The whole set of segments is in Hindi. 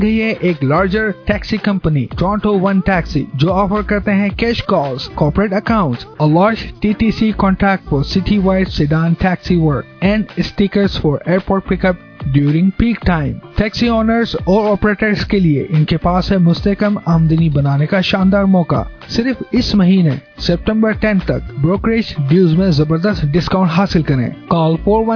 ये एक larger taxi company Toronto one taxi जो ऑफर करते हैं cash calls, corporate accounts, a large TTC contract for city-wide sedan taxi work and stickers for airport pickup during peak time. Taxi owners और ऑपरेटर्स के लिए इनके पास है मुस्तकम आमदनी बनाने का शानदार मौका। सिर्फ इस महीने सितंबर 10 तक ब्रोकरेज ड्यूज में जबरदस्त डिस्काउंट हासिल करें। Call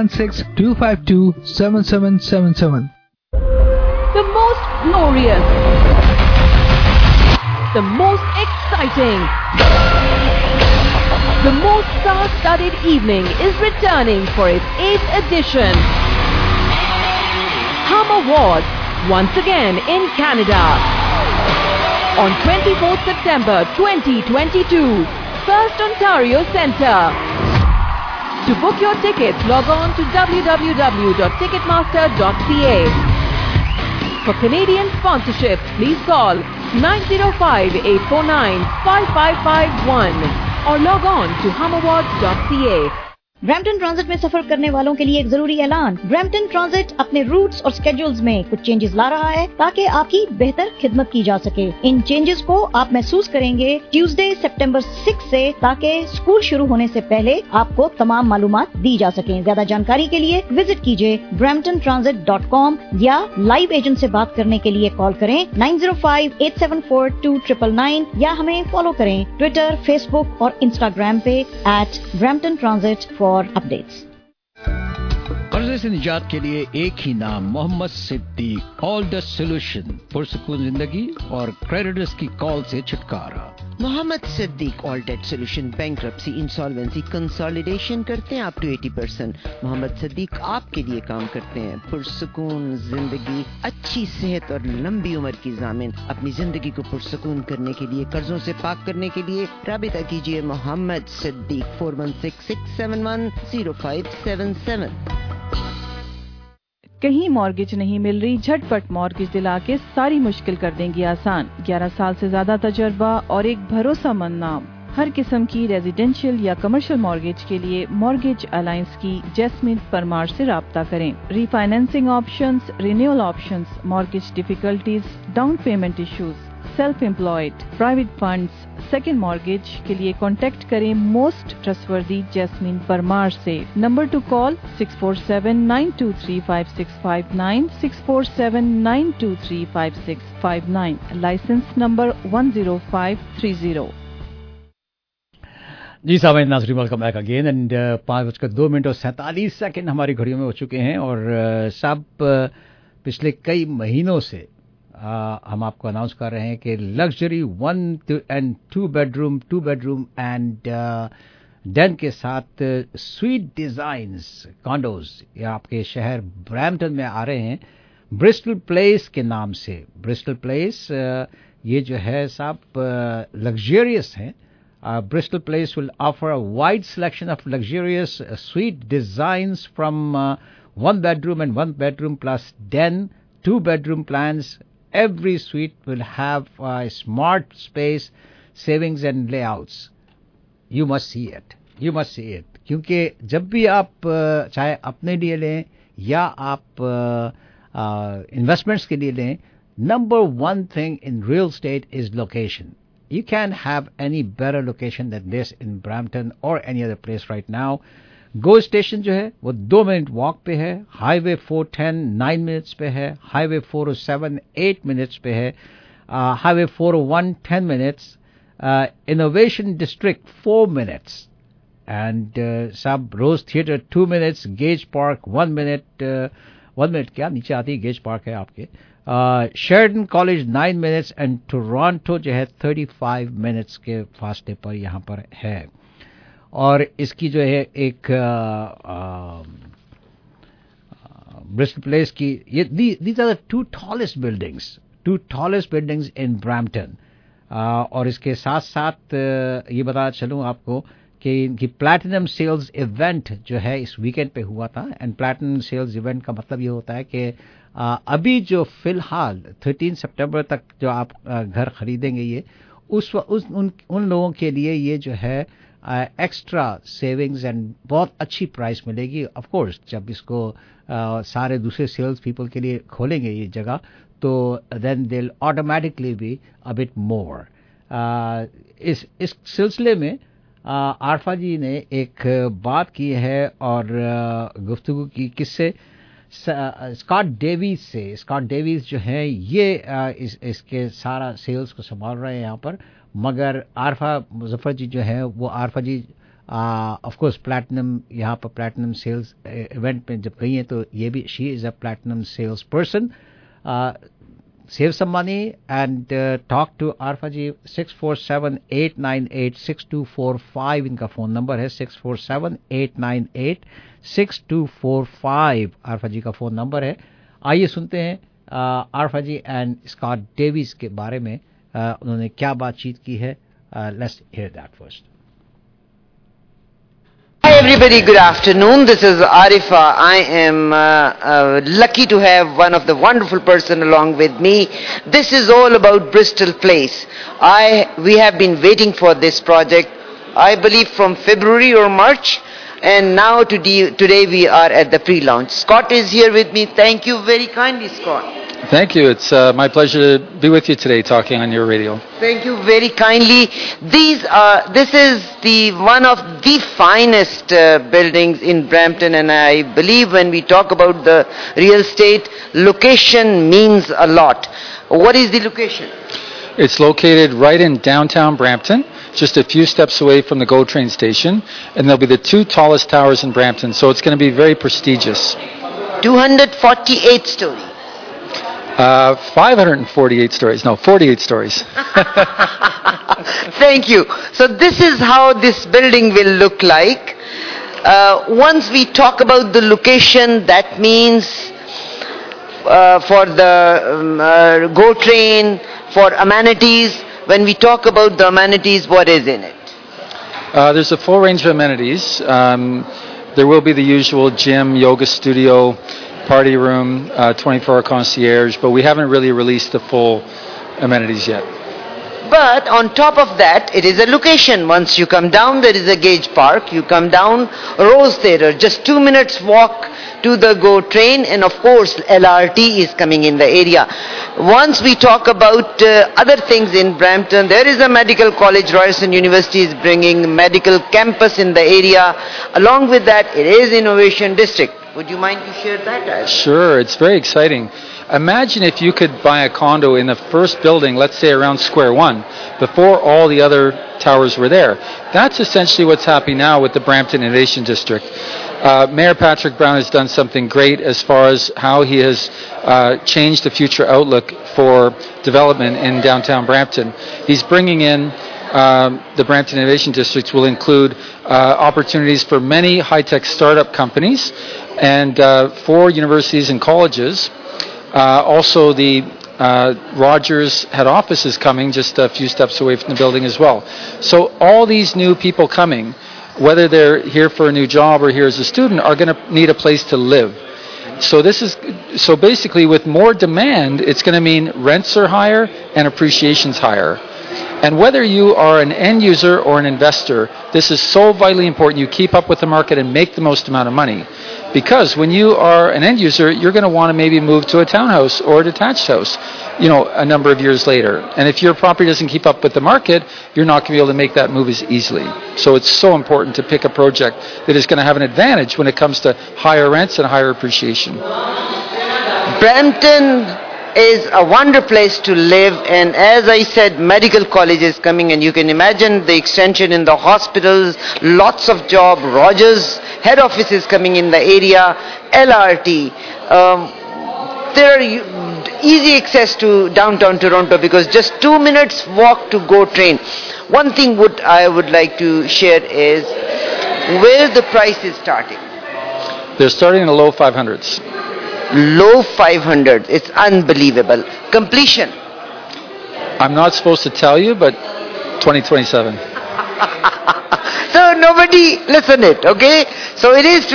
416-252-7777। The most glorious, the most exciting, the most star-studded evening is returning for its 8th edition. Hum Awards, once again in Canada. On 24th September 2022, First Ontario Centre. To book your tickets, log on to www.ticketmaster.ca. For Canadian sponsorship, please call 905-849-5551 or log on to humawards.ca. Brampton transit में सफर करने वालों के लिए एक जरूरी ऐलान। ब्रैम्पटन ट्रांजिट अपने रूट्स और स्केड्यूल्स में कुछ चेंजेस ला रहा है ताकि आपकी बेहतर खिदमत की जा सके। इन चेंजेस को आप महसूस करेंगे ट्यूसडे सितंबर 6 से, ताकि स्कूल शुरू होने से पहले आपको तमाम मालूमात दी जा सके। ज्यादा जानकारी के लिए विजिट कीजिए bramptontransit.com या लाइव एजेंट से बात करने के लिए कॉल करें 905-874-2999 या हमें फॉलो करें ट्विटर, फेसबुक और इंस्टाग्राम पे @BramptonTransit for updates. कर्जे से निजात के लिए एक ही नाम, Mohammad Siddique. All the solution, पुरसुकून जिंदगी और क्रेडिटर्स की कॉल से छुटकारा। Mohammad Siddique all debt solution, bankruptcy, insolvency, consolidation करते हैं अप टू 80%। मोहम्मद सिद्दीक आपके लिए काम करते हैं। पुरसुकून जिंदगी, अच्छी सेहत और लंबी उम्र की जामिन। अपनी जिंदगी को पुरसुकून करने के लिए, कर्जों से पाक करने के लिए राबिता कीजिए मोहम्मद सिद्दीक 4166710577। कहीं मॉर्गेज नहीं मिल रही? झटपट मॉर्गेज दिला के सारी मुश्किल कर देंगी आसान। 11 साल से ज्यादा तजर्बा और एक भरोसेमंद नाम। हर किस्म की रेजिडेंशियल या कमर्शियल मॉर्गेज के लिए मॉर्गेज अलायंस की जैस्मिन परमार से राब्ता करें। Refinancing options, renewal options, mortgage difficulties, down payment issues, self employed, private funds, second mortgage के लिए कांटेक्ट करें मोस्ट ट्रस्टवर्दी जैस्मिन परमार से। Number to call 647-923-5659, 647-923-5659, licence number 10530। जी साहब, नाज़रीन, वेलकम बैक अगेन। एंड 5:02 हमारी घड़ियों में हो चुके हैं। और साहब, पिछले कई महीनों से हम आपको अनाउंस कर रहे हैं कि luxury 1 and 2 bedroom and den के साथ स्वीट डिजाइन्स कॉन्डोज ये आपके शहर ब्रैम्पटन में आ रहे हैं ब्रिस्टल प्लेस के नाम से। ब्रिस्टल प्लेस ये जो है साहब लग्जरियस है। Bristol Place will offer a wide selection of luxurious suite designs from 1 bedroom and 1 bedroom plus den, 2 bedroom plans. Every suite will have smart space, savings and layouts. You must see it. You must see it. क्योंकि जब भी आप चाहे अपने लिए लें या आप इन्वेस्टमेंट्स के लिए लें, number one thing in real estate is location. You can't have any better location than this in Brampton or any other place right now. Go Station जो है वो 2 मिनट वॉक पे है। हाईवे 410 9 मिनट्स पे है। हाईवे 407 8 मिनट्स पे है। Highway 401 10 minutes. Innovation district 4 minutes. And साहब Rose theatre 2 minutes. Gage park 1 minute. 1 minute क्या नीचे आती है, गेज पार्क है आपके। Sheridan college 9 minutes and Toronto जो है 35 मिनट्स के फासले पर यहाँ पर है। और इसकी जो है एक ब्रिस्टल प्लेस की ये these are the 2 tallest buildings in Brampton. और इसके साथ साथ ये बता चलूँ आपको कि इनकी प्लैटिनम सेल्स इवेंट जो है इस वीकेंड पे हुआ था। एंड प्लैटिनम सेल्स इवेंट का मतलब ये होता है कि अभी जो फिलहाल 13 सितंबर तक जो आप घर खरीदेंगे ये उन लोगों के लिए ये जो है एक्स्ट्रा सेविंग्स एंड बहुत अच्छी प्राइस मिलेगी। ऑफ कोर्स जब इसको सारे दूसरे सेल्स पीपल के लिए खोलेंगे ये जगह तो then they'll automatically be a bit more. इस सिलसिले में आरफा जी ने एक बात की है और गुफ्तगू की किससे, स्कॉट डेविस से. स्कॉट डेविस जो है ये इसके सारा सेल्स को संभाल रहे हैं यहाँ पर, मगर आरफा मुजफ्फर जी जो है वो Arfa ji of course platinum, यहाँ पर प्लैटिनम सेल्स इवेंट में जब गई हैं तो ये भी she is a platinum sales person. Save some money and talk to Arfa ji. 647-898-6245 इनका फ़ोन नंबर है. 647-898-6245 आरफा जी का फ़ोन नंबर है. आइए सुनते हैं Arfa ji and Scott Davis के बारे में उन्होंने क्या बातचीत की है. Let's hear that first. Hi everybody, good afternoon. This is Arifa. I am lucky to have one of the wonderful person along with me. This is all about Bristol Place. We have been waiting for this project, I believe from February or March, and now today we are at the pre-launch. Scott is here with me. Thank you very kindly, Scott. Thank you. It's my pleasure to be with you today talking on your radio. Thank you very kindly. This is one of the finest buildings in Brampton, and I believe when we talk about the real estate, location means a lot. What is the location? It's located right in downtown Brampton, just a few steps away from the GO train station, and they'll be the two tallest towers in Brampton, so it's going to be very prestigious. 248 stories. 548 stories. No, 48 stories. Thank you. So this is how this building will look like. Once we talk about the location, that means for the GO train, for amenities. When we talk about the amenities, what is in it? There's a full range of amenities. There will be the usual gym, yoga studio, party room, 24-hour concierge, but we haven't really released the full amenities yet. But on top of that, it is a location. Once you come down, there is a Gage Park. You come down, Rose Theatre, just 2 minutes walk to the GO train, and of course LRT is coming in the area. Once we talk about other things in Brampton, there is a medical college. Ryerson University is bringing medical campus in the area. Along with that, it is Innovation District. Would you mind to share that? Sure, it's very exciting. Imagine if you could buy a condo in the first building, let's say around Square One, before all the other towers were there. That's essentially what's happening now with the Brampton Innovation District. Mayor Patrick Brown has done something great as far as how he has changed the future outlook for development in downtown Brampton. He's bringing in the Brampton Innovation District will include opportunities for many high-tech startup companies and 4 universities and colleges. Also, the Rogers head office is coming just a few steps away from the building as well. So all these new people coming, whether they're here for a new job or here as a student, are going to need a place to live. So basically with more demand, it's going to mean rents are higher and appreciation's higher. And whether you are an end user or an investor, this is so vitally important you keep up with the market and make the most amount of money. Because when you are an end user, you're going to want to maybe move to a townhouse or a detached house, a number of years later. And if your property doesn't keep up with the market, you're not going to be able to make that move as easily. So it's so important to pick a project that is going to have an advantage when it comes to higher rents and higher appreciation. Brampton is a wonder place to live, and as I said, medical college is coming, and you can imagine the extension in the hospitals, lots of job. Rogers head office is coming in the area, LRT. There are easy access to downtown Toronto because just 2 minutes walk to GO train. One thing I would like to share is where the price is starting. They're starting in the low 500s. Low 500. It's unbelievable. Completion. I'm not supposed to tell you, but 2027. So nobody listen it, okay? So it is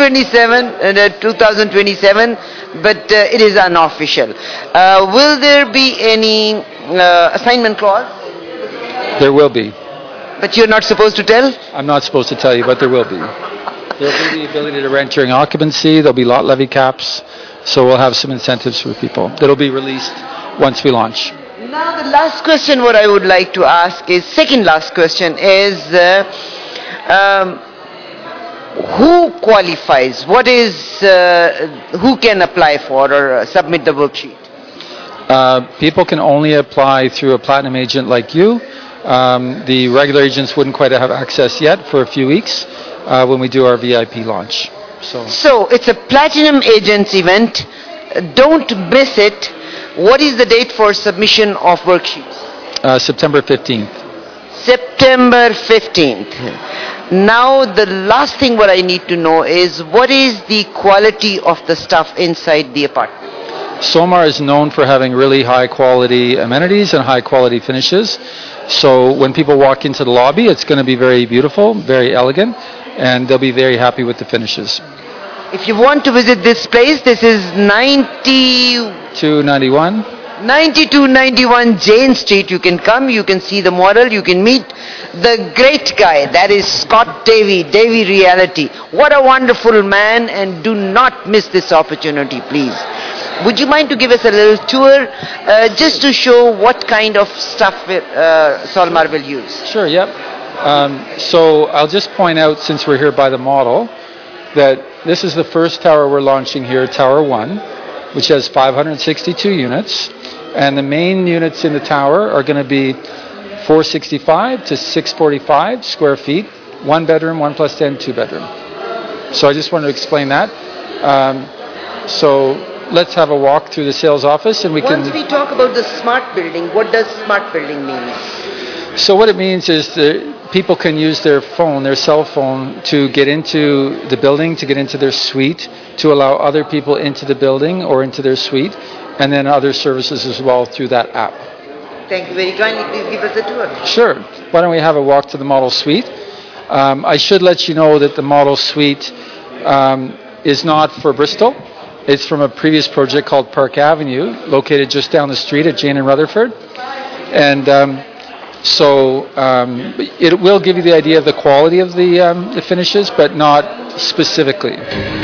2027, but it is unofficial. Will there be any assignment clause? There will be. But you're not supposed to tell? I'm not supposed to tell you, but there will be. There will be the ability to rent during occupancy. There'll be lot levy caps. So we'll have some incentives for people that'll be released once we launch. Now the last question what I would like to ask is, second last question is, who qualifies? What is, who can apply for or submit the worksheet? People can only apply through a platinum agent like you. The regular agents wouldn't quite have access yet for a few weeks when we do our VIP launch. So it's a platinum agents event. Don't miss it. What is the date for submission of worksheets? September 15th. September 15th. Now the last thing what I need to know is, what is the quality of the stuff inside the apartment? Somar is known for having really high quality amenities and high quality finishes. So when people walk into the lobby, it's going to be very beautiful, very elegant, and they'll be very happy with the finishes. If you want to visit this place, this is 9291 Jane Street. You can come, you can see the model, you can meet the great guy, that is Scott Davey, Davey Reality. What a wonderful man, and do not miss this opportunity, please. Would you mind to give us a little tour just to show what kind of stuff Solmar will use? Sure, yep. So I'll just point out, since we're here by the model, that this is the first tower we're launching here, Tower 1, which has 562 units. And the main units in the tower are going to be 465 to 645 square feet, 1 bedroom, 1 plus 10, 2 bedroom. So I just wanted to explain that. So let's have a walk through the sales office, and Once we talk about the smart building, what does smart building mean? So what it means is that people can use their phone, their cell phone, to get into the building, to get into their suite, to allow other people into the building or into their suite, and then other services as well through that app. Thank you very kindly. Please give us a tour. Sure. Why don't we have a walk to the model suite? I should let you know that the model suite is not for Bristol. It's from a previous project called Park Avenue, located just down the street at Jane and Rutherford. And so it will give you the idea of the quality of the finishes, but not specifically.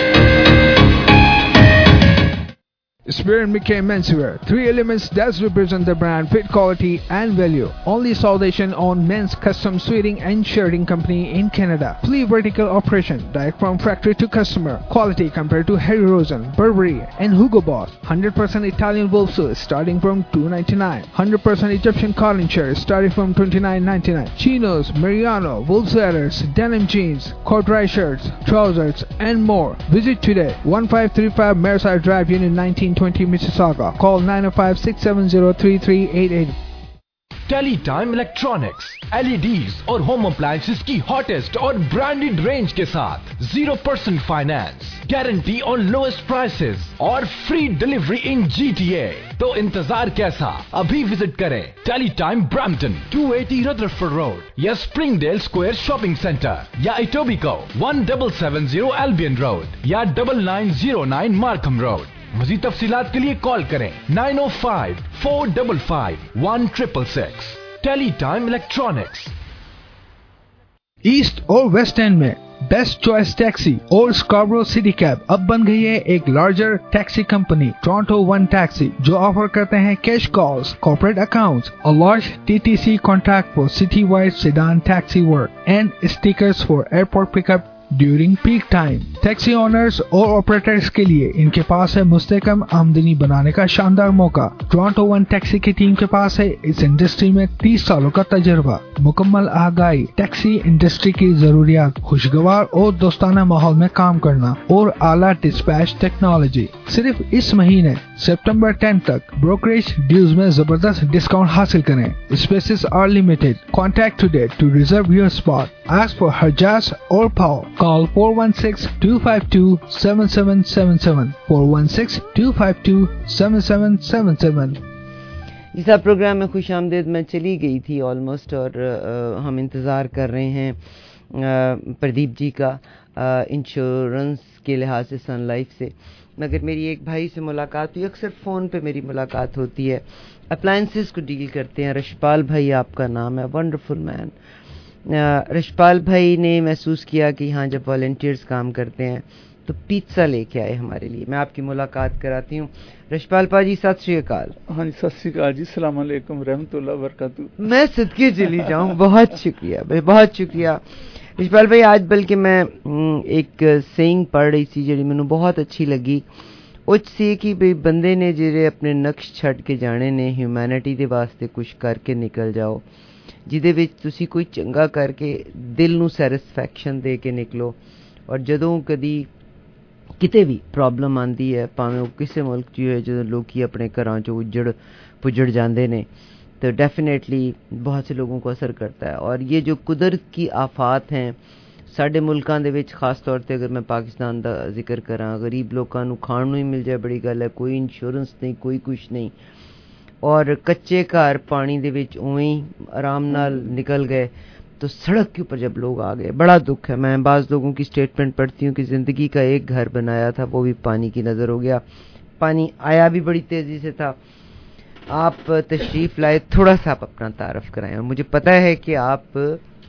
Spear & McKay Menswear, 3 elements that represent the brand, fit, quality and value. Only South Asian owned men's custom suiting and shirting company in Canada. Fully vertical operation, direct from factory to customer. Quality compared to Harry Rosen, Burberry and Hugo Boss. 100% Italian wool suits starting from $299. 100% Egyptian cotton shirts starting from $29.99. Chinos, Mariano, wool sweaters, denim jeans, corduroy shirts, trousers and more. Visit today, 1535 Merside Drive, Unit 1920 Mississauga. Call 905-670-3388. Teletime electronics, LEDs और होम अप्लायंसेस की हॉटेस्ट और ब्रांडेड रेंज के साथ 0% finance, guarantee on lowest prices और फ्री डिलीवरी इन GTA। तो इंतजार कैसा, अभी विजिट करें टेलीटाइम ब्रैम्पटन 280 रदरफोर्ड रोड या स्प्रिंगडेल स्क्वायर शॉपिंग सेंटर या इटोबिको 1770 एल्बियन रोड या 9909 मार्कम रोड। मज़ीद तफसीलात के लिए कॉल करें 905-455-1666। Teletime electronics. ईस्ट और वेस्ट एंड में बेस्ट चॉइस टैक्सी और स्कार्बरो सिटी कैब अब बन गई है एक larger taxi company, Toronto one taxi, जो ऑफर करते हैं cash calls, corporate accounts, a large TTC contract for citywide sedan taxi work, and stickers for airport pickup during peak time. Taxi owners और ऑपरेटर्स के लिए इनके पास है मुस्तकम आमदनी बनाने का शानदार मौका। टोरंटो वन टैक्सी की टीम के पास है इस इंडस्ट्री में 30 सालों का तजुर्बा, मुकम्मल आगाही, टैक्सी इंडस्ट्री की जरूरियात, खुशगवार और दोस्ताना माहौल में काम करना और आला डिस्पैच टेक्नोलॉजी। सिर्फ इस महीने सितंबर 10 तक ब्रोकरेज ड्यूज में जबरदस्त डिस्काउंट हासिल करें। Spaces are limited. Contact today to reserve your spot. Ask for Harjas और पाओ। Call 416-252-7777 416-252-7777। इस प्रोग्राम में खुश आमदीद मैं चली गई थी ऑलमोस्ट, और हम इंतज़ार कर रहे हैं प्रदीप जी का इंश्योरेंस के लिहाज से सन लाइफ से। मगर मेरी एक भाई से मुलाकात हुई, अक्सर फ़ोन पे मेरी मुलाकात होती है, अप्लायंसेस को डील करते हैं। रशपाल भाई आपका नाम है, वंडरफुल मैन। रशपाल भाई ने महसूस किया कि हाँ, जब वॉलंटियर्स काम करते हैं तो पिज्ज़ा लेके आए हमारे लिए। मैं आपकी मुलाकात कराती हूँ। रशपाल पाजी सत श्री अकाल। हाँ जी सत श्री अकाल जी, सलाम अलैकुम रहमतुल्लाह बरकातू। मैं सदके चली जाऊँ, बहुत शुक्रिया भाई, बहुत शुक्रिया रशपाल भाई। आज बल्कि मैं एक सेइंग पढ़ रही थी जी मैनू बहुत अच्छी लगी। ਉਹ ਸੀ ਕਿ ਬਈ ਬੰਦੇ ਨੇ ਜਿਹੜੇ ਆਪਣੇ ਨਕਸ਼ ਛੱਡ ਕੇ ਜਾਣੇ ਨੇ ਹਿਊਮੈਨਿਟੀ ਦੇ ਵਾਸਤੇ ਕੁਝ ਕਰਕੇ ਨਿਕਲ ਜਾਓ, ਜਿਹਦੇ ਵਿੱਚ ਤੁਸੀਂ ਕੋਈ ਚੰਗਾ ਕਰਕੇ ਦਿਲ ਨੂੰ ਸੈਟਿਸਫੈਕਸ਼ਨ ਦੇ ਕੇ ਨਿਕਲੋ। ਔਰ ਜਦੋਂ ਕਦੀ ਕਿਤੇ ਵੀ ਪ੍ਰੋਬਲਮ ਆਉਂਦੀ ਹੈ, ਭਾਵੇਂ ਉਹ ਕਿਸੇ ਮੁਲਕ 'ਚ ਹੋਏ, ਜਦੋਂ ਲੋਕੀ ਆਪਣੇ ਘਰਾਂ 'ਚੋਂ ਪੁੱਜੜ ਜਾਂਦੇ ਨੇ, तो डेफिनेटली बहुत से लोगों को असर करता है। और ये जो कुदरत की आफात हैं साढ़े मुल्कां दे विच, खास तौर पर अगर मैं पाकिस्तान का जिक्र करा, गरीब लोगों को खाण नूं ही मिल जाए बड़ी गल है, कोई इंश्योरेंस नहीं, कोई कुछ नहीं, और कच्चे घर पानी दे विच उवें ही आराम नाल निकल गए। तो सड़क के ऊपर जब लोग आ गए, बड़ा दुख है। मैं बाज़ लोगों की स्टेटमेंट पढ़ती हूँ कि ज़िंदगी का एक घर बनाया था, वो भी पानी की नज़र हो गया। पानी आया भी बड़ी तेज़ी से था। आप तशरीफ़ लाए, थोड़ा सा आप अपना तारफ़ कराएं। और मुझे पता है कि आप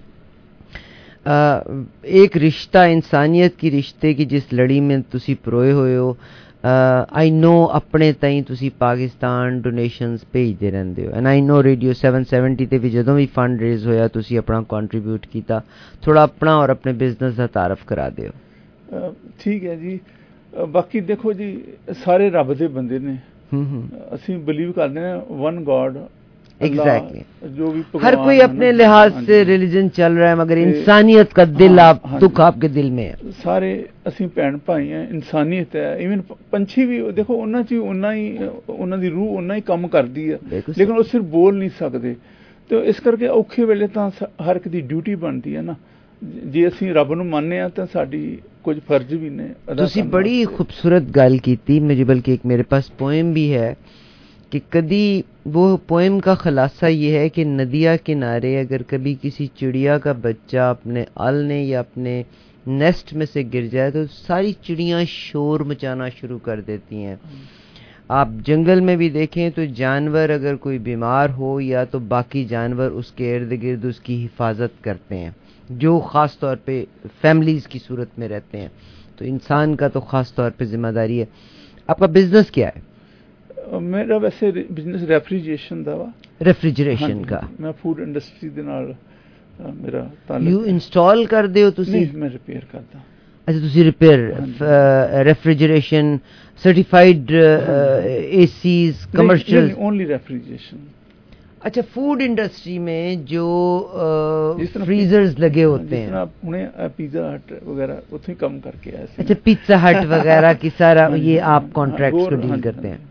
एक रिश्ता, इंसानियत की रिश्ते की जिस लड़ी में तुसी परोए हुए हो, आई नो अपने ताईं तुसी पाकिस्तान डोनेशंस भेजते रहंदे हो, एंड आई नो रेडियो 770 ते भी जदों भी फंड रेज होया तुसी अपना कंट्रीब्यूट कीता। थोड़ा अपना और अपने बिजनेस का तारफ़ करा दिओ। ठीक है जी। बाकी देखो जी, सारे रब दे बंदे ने, ਅਸੀਂ बिलीव करते हैं वन गॉड। एग्जैक्टली, जो भी हर कोई अपने लिहाज से रिलीजन चल रहा है, मगर इंसानियत का दिल आप दुख आपके दिल में है। सारे ਅਸੀਂ ਭੈਣ ਭਾਈ हैं, इंसानियत है। इवन पंछी भी देखो, ਉਹਨਾਂ 'ਚ ਉਨਾ ਹੀ ਉਹਨਾਂ ਦੀ ਰੂਹ ਉਨਾ ਹੀ ਕੰਮ ਕਰਦੀ ਹੈ, ਲੇਕਿਨ ਉਹ ਸਿਰਫ ਬੋਲ ਨਹੀਂ ਸਕਦੇ। ਤੇ ਇਸ ਕਰਕੇ ਔਖੇ ਵੇਲੇ ਤਾਂ ਹਰ ਇੱਕ ਦੀ ਡਿਊਟੀ ਬਣਦੀ ਹੈ ਨਾ। ਜੇ ਅਸੀਂ ਰੱਬ ਨੂੰ ਮੰਨਦੇ ਆ ਤਾਂ ਸਾਡੀ कुछ फर्ज भी ने। तुसी बड़ी खूबसूरत गल की, मुझे बल्कि एक मेरे पास पोएम भी है कि कभी वो पोएम का खुलासा ये है कि नदिया किनारे अगर कभी किसी चिड़िया का बच्चा अपने आलने या अपने नेस्ट में से गिर जाए तो सारी चिड़ियाँ शोर मचाना शुरू कर देती हैं। आप जंगल में भी देखें तो जानवर अगर कोई बीमार हो या तो बाकी जानवर उसके इर्द गिर्द उसकी हिफाजत करते हैं, जो ख़ास तौर पे फैमिलीज़ की सूरत में रहते हैं। तो इंसान का तो ख़ास तौर पे ज़िम्मेदारी है। आपका बिजनेस क्या है? मेरा वैसे बिजनेस रेफ्रिजरेशन दा वा। रेफ्रिजरेशन का? मैं फूड इंडस्ट्री दे नाल मेरा ताल्लुक। यू इंस्टॉल कर दे तुसी? नहीं, मैं रिपेयर करता। अच्छा, तुसी repair, refrigeration certified ACs, commercial? Only refrigeration. अच्छा, फूड इंडस्ट्री में जो फ्रीजर्स लगे होते हैं, उन्हें पिज़्ज़ा हट वगैरह उतनी कम करके आए। अच्छा, पिज़्ज़ा हट वगैरह की सारा ये आप कॉन्ट्रैक्ट्स को डील करते हैं।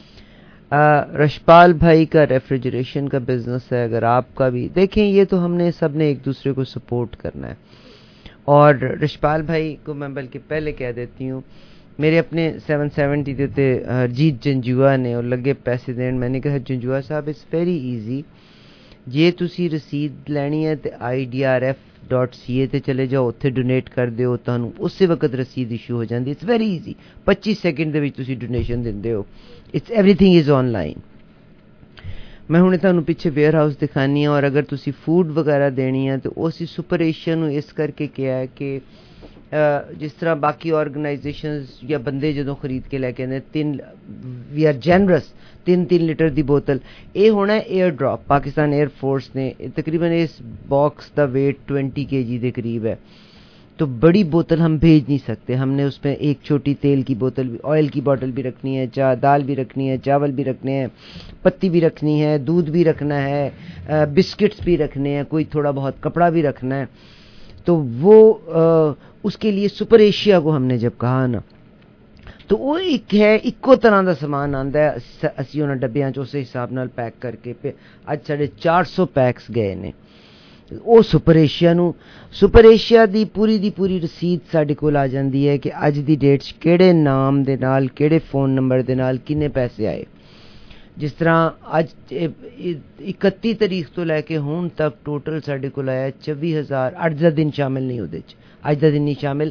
रशपाल भाई का रेफ्रिजरेशन का बिजनेस है, अगर आपका भी देखें, ये तो हमने सब ने एक दूसरे को सपोर्ट करना है। और रशपाल भाई को मैं बल्कि पहले कह देती हूँ, मेरे अपने 770 के उत्ते हरजीत जंजुआ ने और लगे पैसे देन। मैंने कहा जंजुआ साहब इट्स वेरी ईजी, जे तुसी रसीद लैनी है तो idrf.ca ते चले जाओ, उत्थे डोनेट कर दिओ, तुहानू उसे वक्त रसीद इशू हो जाती। इट्स वेरी ईजी, 25 सेकंड दे विच तुसी डोनेशन दिंदे हो। It's everything is online. मैं हुणे तुहानू पिछे वेयर हाउस दिखानी है, और अगर तुसी फूड वगैरह देनी है तो उसी सुपर एशिया नू इस करके किया है कि जिस तरह बाकी ऑर्गेनाइजेशंस या बंदे जो खरीद के लैके आते 3 वी आर जनरस 3 लीटर की बोतल, ये होना है air drop. Pakistan air force ने तकरीबन इस बॉक्स का वेट 20 kg के करीब है, तो बड़ी बोतल हम भेज नहीं सकते। हमने उसमें एक छोटी तेल की बोतल भी, ऑयल की बोतल भी रखनी है, दाल भी रखनी है, चावल भी रखने हैं, पत्ती भी रखनी है, दूध भी रखना है, बिस्किट्स भी रखने हैं, कोई थोड़ा बहुत कपड़ा भी रखना है। तो वो उसके लिए सुपर एशिया को हमने जब कहा ना, तो वो एक है इको तरह का समान आता है। असी उन्होंने डब्बियां च उस हिसाब नाल पैक करके पे अज 450 पैक्स गए ने। वो सुपर एशिया दी पूरी रसीद साडे कोल आ जाती है कि अज दी डेट च किहड़े नाम दे नाल, किहड़े फोन नंबर दे नाल किन्ने पैसे आए। जिस तरह अज 31 तारीख तो लैके हुण तक टोटल साडे कोल आया 24,000। अज दा दिन शामिल नहीं, उहदे च अज दा दिन नहीं शामिल।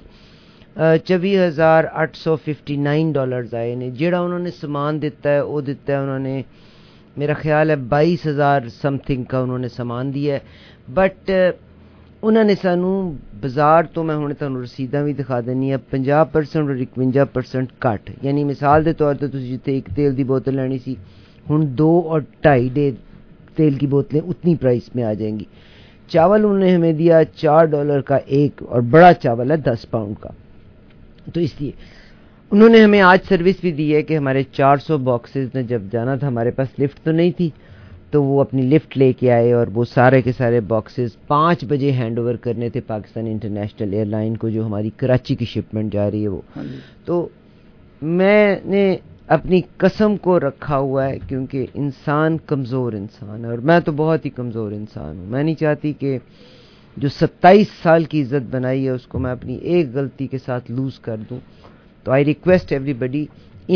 24,859 डॉलर्स आए ने। जेड़ा उन्होंने सामान दिता है वो दिता है उन्होंने, मेरा ख्याल है 22,000 समथिंग का उन्होंने सामान दिया है। बट उन्होंने सानू बाजार तो मैं हुणे तुहानू रसीदां भी दिखा देनी है 50% और 51% घट, यानी मिसाल के तौर पर तुसीं जिथे एक तेल की बोतल लैनी सी हुण 2 और 2.5 तेल की बोतलें उतनी प्राइस में आ जाएंगी। चावल उन्होंने हमें दिया $4 का एक, और बड़ा चावल है 10 पाउंड का। तो इसलिए उन्होंने हमें आज सर्विस भी दी है कि हमारे 400 बॉक्सेस ने जब जाना था, हमारे पास लिफ्ट तो नहीं थी, तो वो अपनी लिफ्ट लेके आए और वो सारे के सारे बॉक्सेस 5 बजे हैंड ओवर करने थे पाकिस्तान इंटरनेशनल एयरलाइन को, जो हमारी कराची की शिपमेंट जा रही है वो। तो मैंने अपनी कसम को रखा हुआ है, क्योंकि इंसान कमज़ोर इंसान है और मैं तो बहुत ही कमज़ोर इंसान हूँ। मैं नहीं चाहती कि जो 27 साल की इज़्ज़त बनाई है उसको मैं अपनी एक गलती के साथ लूज़ कर दूँ। तो आई रिक्वेस्ट एवरीबडी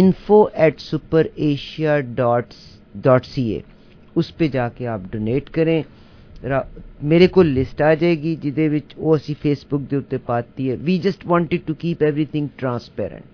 info@superasia.ca उस पे जाके आप डोनेट करें। मेरे को लिस्ट आ जाएगी जिदे विच वो असी फेसबुक दे उत्ते पाती है। We just wanted to keep everything transparent,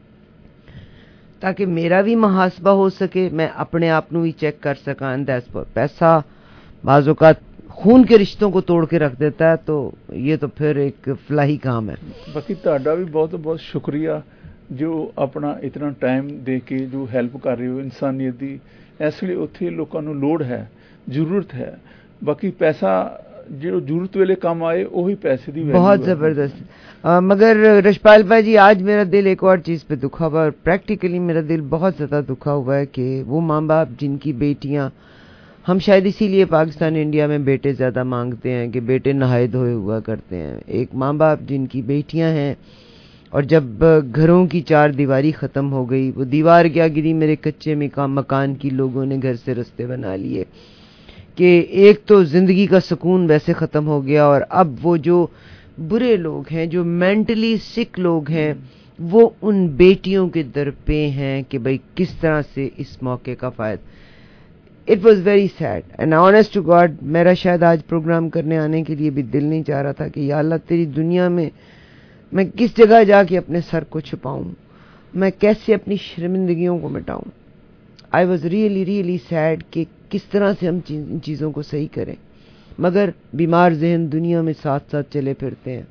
ताकि मेरा भी मुहासबा हो सके, मैं अपने आप नू भी चेक कर सकां। पैसा बाज़ों का खून के रिश्तों को तोड़ के रख देता है, तो ये तो फिर एक फलाही काम है। बाकी तुहाडा भी बहुत बहुत शुक्रिया जो अपना इतना टाइम दे के जो हेल्प कर रहे हो इंसानियत की। इस वे उत्थे लोगों को लोड़ है, जरूरत है। बाकी पैसा जो जरूरत वेले काम आए वही पैसे की बहुत जबरदस्त। मगर रशपाल भाई जी, आज मेरा दिल एक और चीज़ पे दुखा हुआ, और प्रैक्टिकली मेरा दिल बहुत ज़्यादा दुखा हुआ है कि वो माँ बाप जिनकी बेटियाँ, हम शायद इसीलिए पाकिस्तान इंडिया में बेटे ज़्यादा मांगते हैं कि बेटे नहाए धोए हुआ करते हैं। एक माँ बाप जिनकी बेटियाँ हैं और जब घरों की 4 दीवारी ख़त्म हो गई, वो दीवार क्या गिरी मेरे कच्चे मकान की, लोगों ने घर से रास्ते बना लिए कि एक तो ज़िंदगी का सुकून वैसे ख़त्म हो गया, और अब वो जो बुरे लोग हैं, जो मेंटली सिक लोग हैं, वो उन बेटियों के दर पे हैं कि भाई किस तरह से इस मौके का फ़ायदा। It was very sad and honest to God, मेरा शायद आज प्रोग्राम करने आने के लिए भी दिल नहीं चाह रहा था कि या अल्लाह तेरी दुनिया में मैं किस जगह जाके अपने सर को छुपाऊं, मैं कैसे अपनी शर्मिंदगियों को मिटाऊं। आई वॉज रियली सैड कि किस तरह से हम इन चीज़ों को सही करें, मगर बीमार जहन दुनिया में साथ साथ चले फिरते हैं।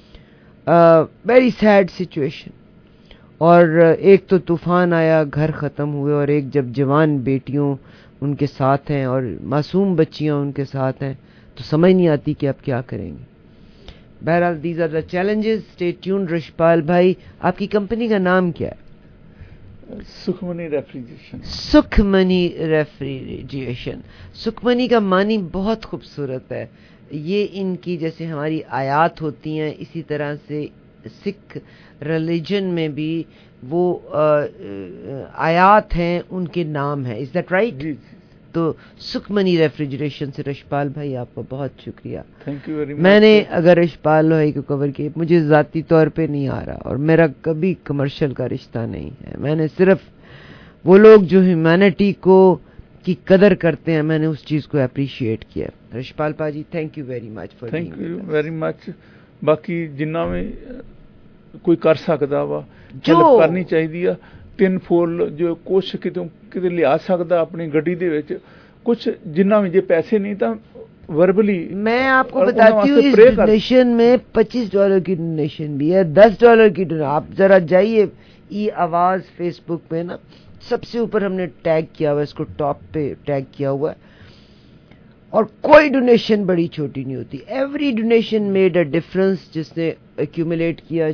Very sad situation. और एक तो तूफ़ान आया, घर ख़त्म हुए, और एक जब जवान बेटियों उनके साथ हैं और मासूम बच्चियां उनके साथ हैं, तो समझ नहीं आती कि अब क्या करेंगे। बहरहाल these are the challenges. Stay tuned. Rashpal भाई, आपकी कंपनी का नाम क्या है? सुखमनी रेफ्रिजरेशन। सुखमनी रेफ्रिजरेशन। सुखमनी का मानी बहुत खूबसूरत है। ये इनकी जैसे हमारी आयात होती हैं, इसी तरह से सिख रिलीजन में भी वो आयात हैं, उनके नाम है। Is that right? तो सुखमनी रेफ्रिजरेशन से रशपाल भाई आपका बहुत शुक्रिया। Thank you very much. मैंने अगर रशपाल भाई को कवर किया, मुझे ज़ाती तौर पे नहीं आ रहा, और मेरा कभी कमर्शियल का रिश्ता नहीं है। मैंने सिर्फ वो लोग जो ह्यूमैनिटी को की कदर करते हैं, मैंने उस चीज़ को अप्रिशिएट किया। रशपाल भाजी, thank you very much for. Thank you very much. बाकी जिन्ना में कोई कर सकता वा हेल्प करनी चाहिए। 3 फुल जो कुछ किते लिया सकता अपनी गड्डी दे विच, कुछ जिन्ना में जे पैसे नहीं तो वर्बली। मैं आपको बताती हूँ, इस डोनेशन में $25 की डोनेशन भी है, $10 की डोनेशन। आप जरा जाइए ई आवाज फेसबुक पे ना, सबसे ऊपर हमने टैग किया हुआ, इसको टॉप पे टैग किया हुआ है, और कोई डोनेशन बड़ी छोटी नहीं होती। Every donation made a difference, जिसने एक्यूमुलेट किया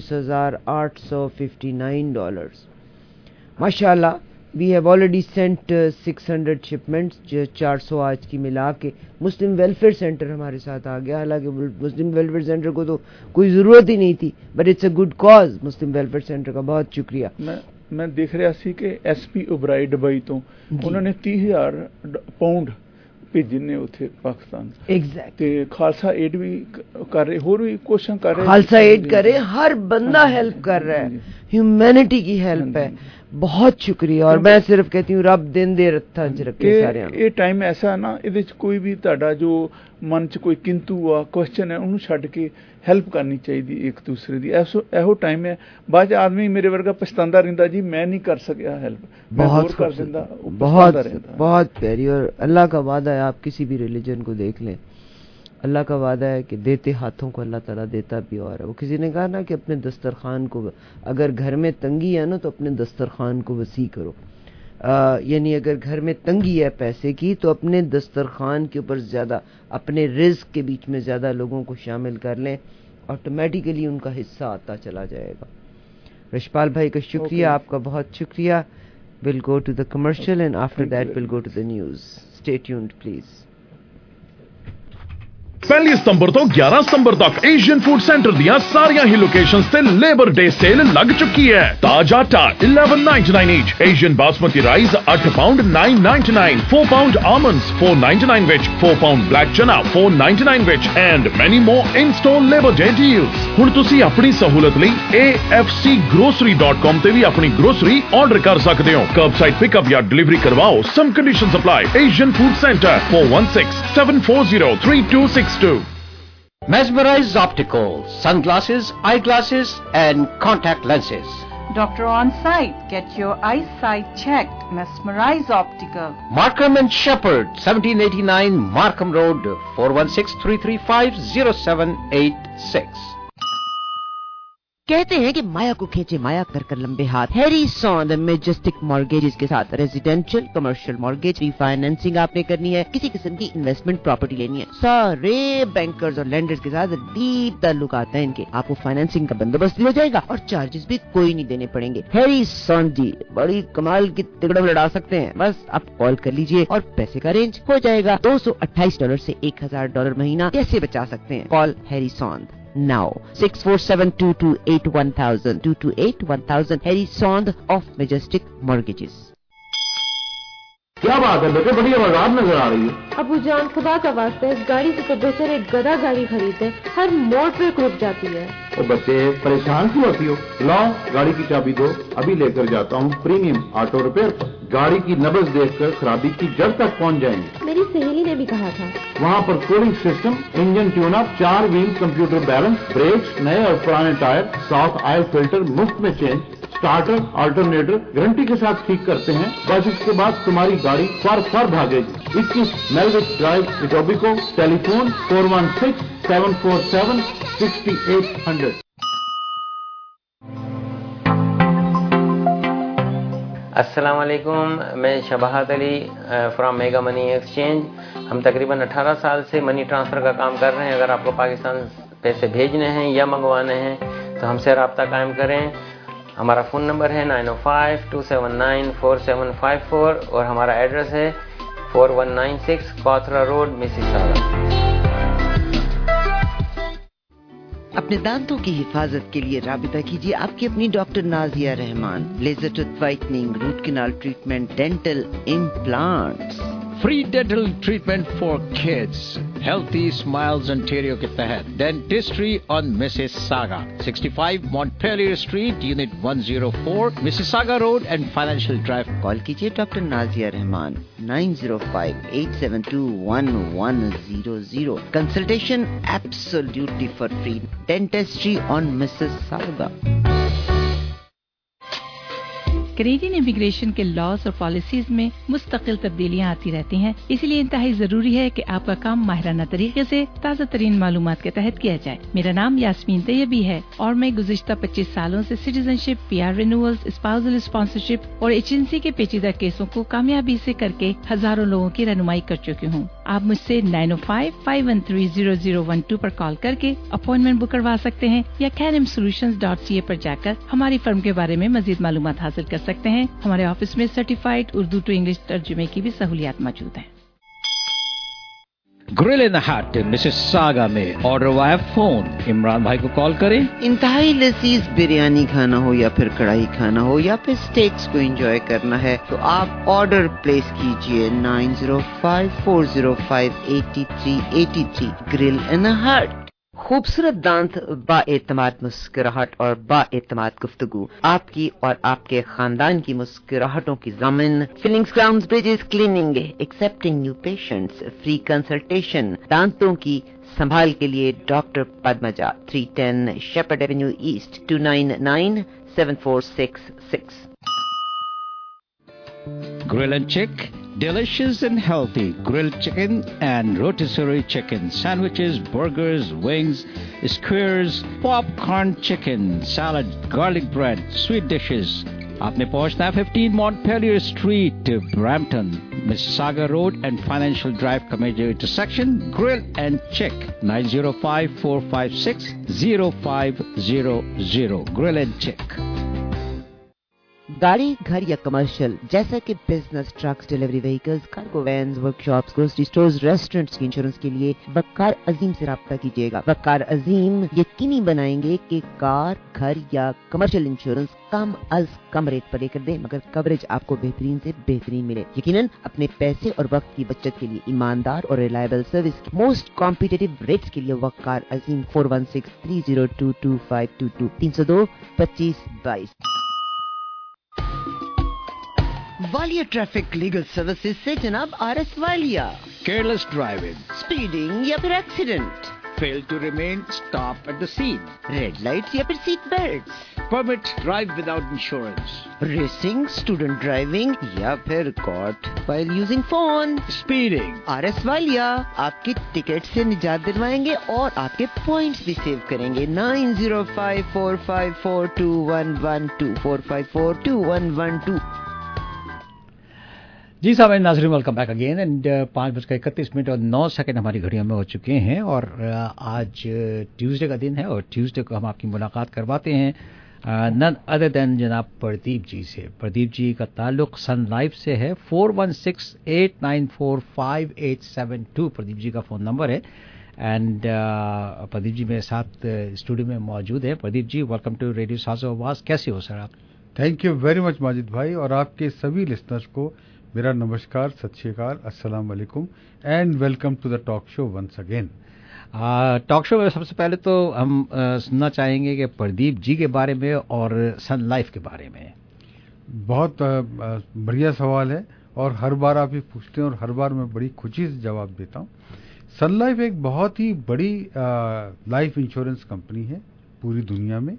$24,859। माशाल्लाह, we have already sent 600 shipments, 400 आज की मिला के। मुस्लिम वेलफेयर सेंटर हमारे साथ आ गया, हालांकि मुस्लिम वेलफेयर सेंटर को तो कोई ज़रूरत ही नहीं थी, but it's a good cause. Muslim welfare centre का बहुत शुक्रिया। मैं देख रहा सी कि SP ओबराई दुबई तो उन्होंने 30,000 पाउंड भेजे ने उत्थे पाकिस्तान। एग्जैक्ट। ते खालसा एड भी कर रहे, होर भी कोशिश कर रहे। खालसा एड कर रहे, हर बंदा हेल्प कर रहा है, ह्यूमैनिटी की हेल्प है। बहुत शुक्रिया। और मैं सिर्फ कहती हूँ रब दिन दे रत्था च रखे सारे। ये टाइम ऐसा है ना, इहदे च कोई भी तुहाडा जो मन च कोई किंतु आ क्वेश्चन है, उन्होंने छड्ड के हेल्प करनी चाहिए एक दूसरे की। ऐहो टाइम है, बाद आदमी मेरे वर्गा पछतांदा रहिंदा, जी मैं नहीं कर सकिया हेल्प, बहुत कर दिंदा। बहुत प्यारी। और अल्लाह का वादा है, आप किसी भी रिलीजन को देख लें, अल्लाह का वादा है कि देते हाथों को अल्लाह ताला देता भी और है। वो किसी ने कहा ना कि अपने दस्तरखान को, अगर घर में तंगी है ना तो अपने दस्तरखान को वसी करो, यानी अगर घर में तंगी है पैसे की तो अपने दस्तरखान के ऊपर ज़्यादा, अपने रिज़्क के बीच में ज़्यादा लोगों को शामिल कर लें, ऑटोमेटिकली उनका हिस्सा आता चला जाएगा। रशपाल भाई का शुक्रिया, आपका बहुत शुक्रिया। We'll go to the commercial and after that we'll go to the news. Stay tuned please. 1 ਸਤੰਬਰ ਤੋਂ 11 ਸਤੰਬਰ ਤੱਕ ਏਸ਼ੀਅਨ ਫੂਡ ਸੈਂਟਰ ਦੀਆਂ ਸਾਰੀਆਂ ਹੀ ਲੋਕੇਸ਼ਨਸ ਤੇ ਲੇਬਰ ਡੇ ਸੇਲ ਲੱਗ ਚੁੱਕੀ ਹੈ। ਤਾਜ਼ਾ ਆਟਾ 11.99 each, Asian basmati rice 8 pound 9.99, 4 pound almonds 4.99 ਵਿੱਚ, 4 ਪਾਉਂਡ ਬਲੈਕ ਚਨਾ 4.99 ਵਿੱਚ and many more in store labour day deals. ਹੁਣ ਤੁਸੀਂ ਆਪਣੀ ਸਹੂਲਤ ਲਈ afcgrocery.com ਤੇ ਵੀ ਆਪਣੀ ਗਰੋਸਰੀ ਆਰਡਰ ਕਰ ਸਕਦੇ ਹੋ। ਕਰਬਸਾਈਡ ਪਿਕਅਪ ਜਾਂ ਡਿਲੀਵਰੀ ਕਰਵਾਓ, some conditions apply. Asian food centre 416-740-3262। Mesmerize Opticals, sunglasses, eyeglasses and contact lenses. Doctor on site. Get your eyesight checked. Mesmerize Optical. Markham and Shepherd, 1789 Markham Road, 416-335-0786. कहते हैं कि माया को खींचे माया कर कर लंबे हाथ। हैरी सॉन्द मैजेस्टिक मॉर्गेजेस के साथ रेजिडेंशियल, कमर्शियल मॉर्गेज, रिफाइनेंसिंग आपने करनी है, किसी किस्म की इन्वेस्टमेंट प्रॉपर्टी लेनी है, सारे बैंकर्स और लैंडर्स के साथ डीप ताल्लुक आता है इनके। आपको फाइनेंसिंग का बंदोबस्त भी हो जाएगा और चार्जेस भी कोई नहीं देने पड़ेंगे। हैरी सॉन्द जी बड़ी कमाल की तिगड़ा लड़ा सकते हैं। बस आप कॉल कर लीजिए और पैसे का अरेंज हो जाएगा। $228 से $1000 महीना कैसे बचा सकते हैं? Call Harry Sond now 647-228-1000 228-1000 Harry Sond of Majestic Mortgages। क्या बात है बेटे, बड़ी आवाज़ नजर आ रही है। अबू जान खुदा का वास्ता इस गाड़ी से तो बेहतर एक गधा गाड़ी खरीदे, हर मोड़ पे रुक जाती है। ओ बच्चे परेशान क्यों होती हो? लाओ गाड़ी की चाबी दो, अभी लेकर जाता हूँ प्रीमियम ऑटो रिपेयर पर। गाड़ी की नब्ज देखकर खराबी की जड़ तक पहुँच जाएंगे। मेरी सहेली ने भी कहा था। वहाँ पर cooling system, engine tune up, 4 wheel computer balance, brakes, नए और पुराने टायर, साफ ऑयल फिल्टर मुफ्त में चेंज, स्टार्टर अल्टरनेटर गारंटी के साथ ठीक करते हैं। बस इसके बाद तुम्हारी गाड़ी फर भागेगी। 21 मेलविच ड्राइव, इटोबिको। टेलीफोन 416-747-6800। अस्सलाम वालेकुम, मैं Shabahat Ali from mega money exchange. हम तकरीबन 18 साल से मनी ट्रांसफ़र का काम कर रहे हैं। अगर आपको पाकिस्तान पैसे भेजने हैं या मंगवाने हैं तो हमसे रब्ता कायम करें। हमारा फ़ोन नंबर है 905-279-4754 और हमारा एड्रेस है 4196 कॉथरा रोड, मिसिसागा। अपने दांतों की हिफाजत के लिए राबिता कीजिए आपकी अपनी doctor Nazia Rahman. Laser tooth whitening, root canal treatment, dental implants. Free dental treatment for kids, healthy smiles Ontario के तहत dentistry on Mississauga, 65 Montpellier street, unit 104, Mississauga road and financial drive. Call कीजिए doctor Nazia Rahman 905-872-1100। Consultation absolutely for free. Dentistry on Mississauga. Canadian immigration के लॉज और पॉलिसीज में मुस्तकिल तब्दीलियां आती रहती हैं, इसलिए इंतहाई जरूरी है कि आपका काम माहिराना तरीके से ताज़ा तरीन मालूमात के तहत किया जाए। मेरा नाम यास्मीन तैयबी है और मैं गुज़िश्ता 25 सालों से citizenship, PR renewals, spousal sponsorship और एजेंसी के पेचीदा केसों को कामयाबी से करके हजारों लोगों की रहनुमाई कर चुकी हूँ। आप मुझसे 905-513-0012 पर कॉल करके अपॉइंटमेंट बुक करवा सकते हैं या canimsolutions.ca पर जाकर हमारी फर्म के बारे में मजीद मालूमात हासिल कर सकते हैं। हमारे ऑफिस में सर्टिफाइड उर्दू टू इंग्लिश तर्जुमे की भी सहूलियात मौजूद है। Grill in the hut Mississauga में ऑर्डर वाया फोन। इमरान भाई को कॉल करें। इंतहाई लजीज बिरयानी खाना हो या फिर कढ़ाई खाना हो या फिर स्टेक्स को एंजॉय करना है तो आप ऑर्डर प्लेस कीजिए 905-405-8383। ग्रिल इन द हट। खूबसूरत दांत, बाएतमाद मुस्कुराहट और बाएतमाद गुफ्तगू, आपकी और आपके खानदान की मुस्कुराहटों की ज़मीन। Fillings, crowns, bridges, cleaning, accepting new patients, free consultation. दांतों की संभाल के लिए doctor Padmaja, 310 Sheppard avenue east, 299-7466। Grill and Chick, Delicious and healthy grilled chicken and rotisserie chicken, sandwiches, burgers, wings, skewers, popcorn chicken, salad, garlic bread, sweet dishes. आपने पहुंचना है 15 Montpelier Street, Brampton, Mississauga Road and Financial Drive का major intersection. Grill and Chick 905-456-0500. Grill and Chick. गाड़ी, घर या कमर्शियल जैसा कि business, trucks, delivery vehicles, cargo vans, workshops, grocery stores, restaurants की इंश्योरेंस के लिए वक्कार अजीम से राब्ता कीजिएगा। वक्कार अजीम यकीनी बनाएंगे कि कार, घर या कमर्शियल इंश्योरेंस कम अज कम रेट पर लेकर दें, मगर कवरेज आपको बेहतरीन से बेहतरीन मिले। यकीनन अपने पैसे और वक्त की बचत के लिए ईमानदार और reliable service, most competitive rates के लिए Waqar Azeem 4163022522 302-2522। Walia traffic legal services से जनाब RS Walia. Careless driving, speeding या फिर accident, fail to remain, stop at the scene, red lights या फिर seat belts, permit drive without insurance, racing, student driving या फिर caught while using phone, speeding. RS Walia आपके टिकट से निजात दिलवाएंगे और आपके पॉइंट्स भी सेव करेंगे। 9054542112 4542112। जी साहब नाज़रीन, वेलकम बैक अगेन एंड 5:31 हमारी घड़ियों में हो चुके हैं और आज ट्यूसडे का दिन है और ट्यूसडे को हम आपकी मुलाकात करवाते हैं नन अदर देन जनाब प्रदीप जी से। प्रदीप जी का ताल्लुक सन लाइफ से है। 4168945872 प्रदीप जी का फ़ोन नंबर है एंड प्रदीप जी मेरे साथ स्टूडियो में मौजूद है। Pradeep ji, welcome to radio Saazo Awaaz. कैसे हो सर आप? Thank you very much Majid भाई, और आपके सभी लिसनर्स को मेरा नमस्कार, सत श्री अकाल, अस्सलाम वालेकुम and welcome to the talk show once again. Talk show में सबसे पहले तो हम सुनना चाहेंगे कि प्रदीप जी के बारे में और सन लाइफ के बारे में। बहुत बढ़िया सवाल है और हर बार आप ये पूछते हैं और हर बार मैं बड़ी खुशी से जवाब देता हूँ। सन लाइफ एक बहुत ही बड़ी लाइफ इंश्योरेंस कंपनी है पूरी दुनिया में।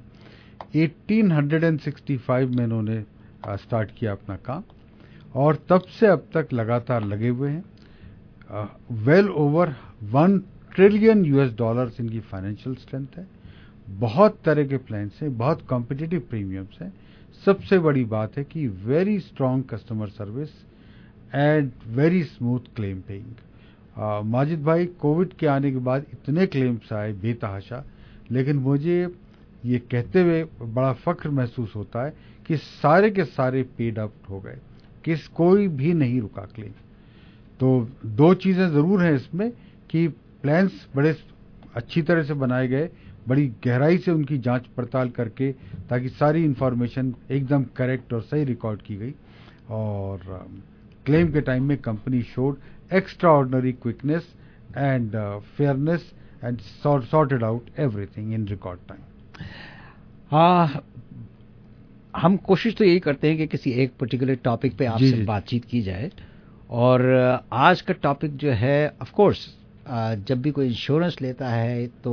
1865 में इन्होंने स्टार्ट किया अपना काम और तब से अब तक लगातार लगे हुए हैं। वेल ओवर $1 ट्रिलियन इनकी फाइनेंशियल स्ट्रेंथ है। बहुत तरह के प्लान्स हैं, बहुत कॉम्पिटिटिव प्रीमियम्स हैं। सबसे बड़ी बात है कि very strong customer service and very smooth claim paying. Majid भाई, कोविड के आने के बाद इतने क्लेम्स आए बेतहाशा, लेकिन मुझे ये कहते हुए बड़ा फख्र महसूस होता है कि सारे के सारे पेड अप हो गए, कोई भी नहीं रुका क्लेम। तो दो चीज़ें ज़रूर हैं इसमें कि प्लान्स बड़े अच्छी तरह से बनाए गए, बड़ी गहराई से उनकी जांच पड़ताल करके ताकि सारी इंफॉर्मेशन एकदम करेक्ट और सही रिकॉर्ड की गई, और क्लेम के टाइम में company showed extraordinary quickness and fairness and sorted out everything in record time. हम कोशिश तो यही करते हैं कि किसी एक पर्टिकुलर टॉपिक पे आपसे बातचीत की जाए, और आज का टॉपिक जो है, ऑफ कोर्स जब भी कोई इंश्योरेंस लेता है तो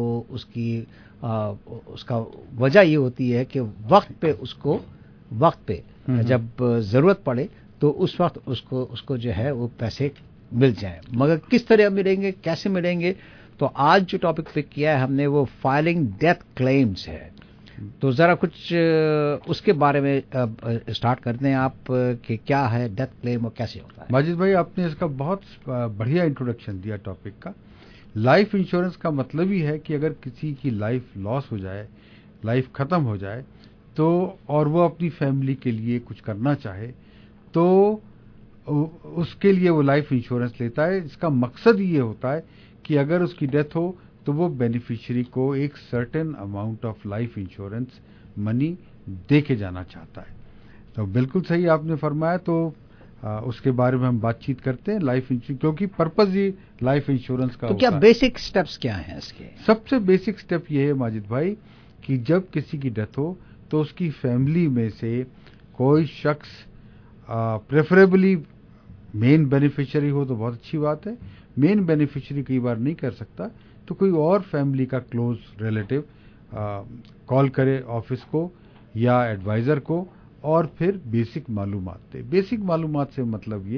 उसका वजह ये होती है कि वक्त पे जब ज़रूरत पड़े तो उस वक्त उसको जो है वो पैसे मिल जाए, मगर किस तरह मिलेंगे, कैसे मिलेंगे। तो आज जो टॉपिक पिक किया है हमने वो फाइलिंग डेथ क्लेम्स है। तो ज़रा कुछ उसके बारे में स्टार्ट करते हैं आप कि क्या है डेथ क्लेम और कैसे होता है। माजिद भाई, आपने इसका बहुत बढ़िया इंट्रोडक्शन दिया टॉपिक का। लाइफ इंश्योरेंस का मतलब ही है कि अगर किसी की लाइफ लॉस हो जाए, लाइफ ख़त्म हो जाए, तो और वो अपनी फैमिली के लिए कुछ करना चाहे तो उसके लिए वो लाइफ इंश्योरेंस लेता है। इसका मकसद ये होता है कि अगर उसकी डेथ हो तो वो बेनिफिशियरी को एक certain amount of life insurance money दे के जाना चाहता है। तो बिल्कुल सही आपने फरमाया। तो उसके बारे में हम बातचीत करते हैं लाइफ इंश्योरेंस, क्योंकि पर्पज ही लाइफ इंश्योरेंस का। तो क्या बेसिक स्टेप्स क्या हैं इसके? सबसे बेसिक स्टेप ये है माजिद भाई कि जब किसी की डेथ हो तो उसकी फैमिली में से कोई शख्स, प्रेफरेबली मेन बेनिफिशियरी हो तो बहुत अच्छी बात है। मेन बेनिफिशियरी कई बार नहीं कर सकता तो कोई और फैमिली का क्लोज रिलेटिव कॉल करे ऑफिस को या एडवाइज़र को और फिर बेसिक मालूमात दे। बेसिक मालूमात से मतलब ये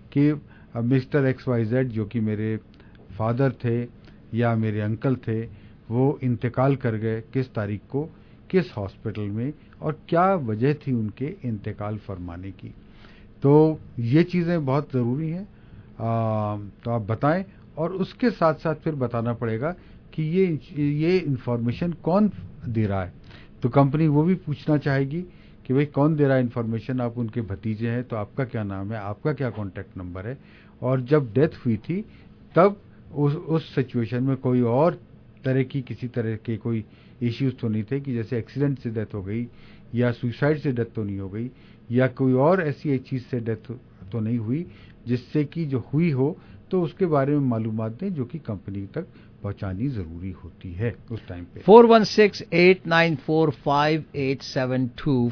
कि मिस्टर XYZ जो कि मेरे फादर थे या मेरे अंकल थे, वो इंतकाल कर गए किस तारीख को, किस हॉस्पिटल में, और क्या वजह थी उनके इंतकाल फरमाने की। तो ये चीज़ें बहुत ज़रूरी हैं, तो आप बताएं। और उसके साथ साथ फिर बताना पड़ेगा कि ये इन्फॉर्मेशन कौन दे रहा है। तो कंपनी वो भी पूछना चाहेगी कि भाई कौन दे रहा है इन्फॉर्मेशन, आप उनके भतीजे हैं तो आपका क्या नाम है, आपका क्या कॉन्टैक्ट नंबर है, और जब डेथ हुई थी तब उस सिचुएशन में कोई और तरह की किसी तरह के कोई इश्यूज तो नहीं थे कि जैसे एक्सीडेंट से डेथ हो गई या सुसाइड से डेथ तो नहीं हो गई या कोई और ऐसी चीज़ से डेथ तो नहीं हुई जिससे कि जो हुई हो तो उसके बारे में मालूमात दें जो कि कंपनी तक पहुंचानी जरूरी होती है उस टाइम पे। 416-894-5872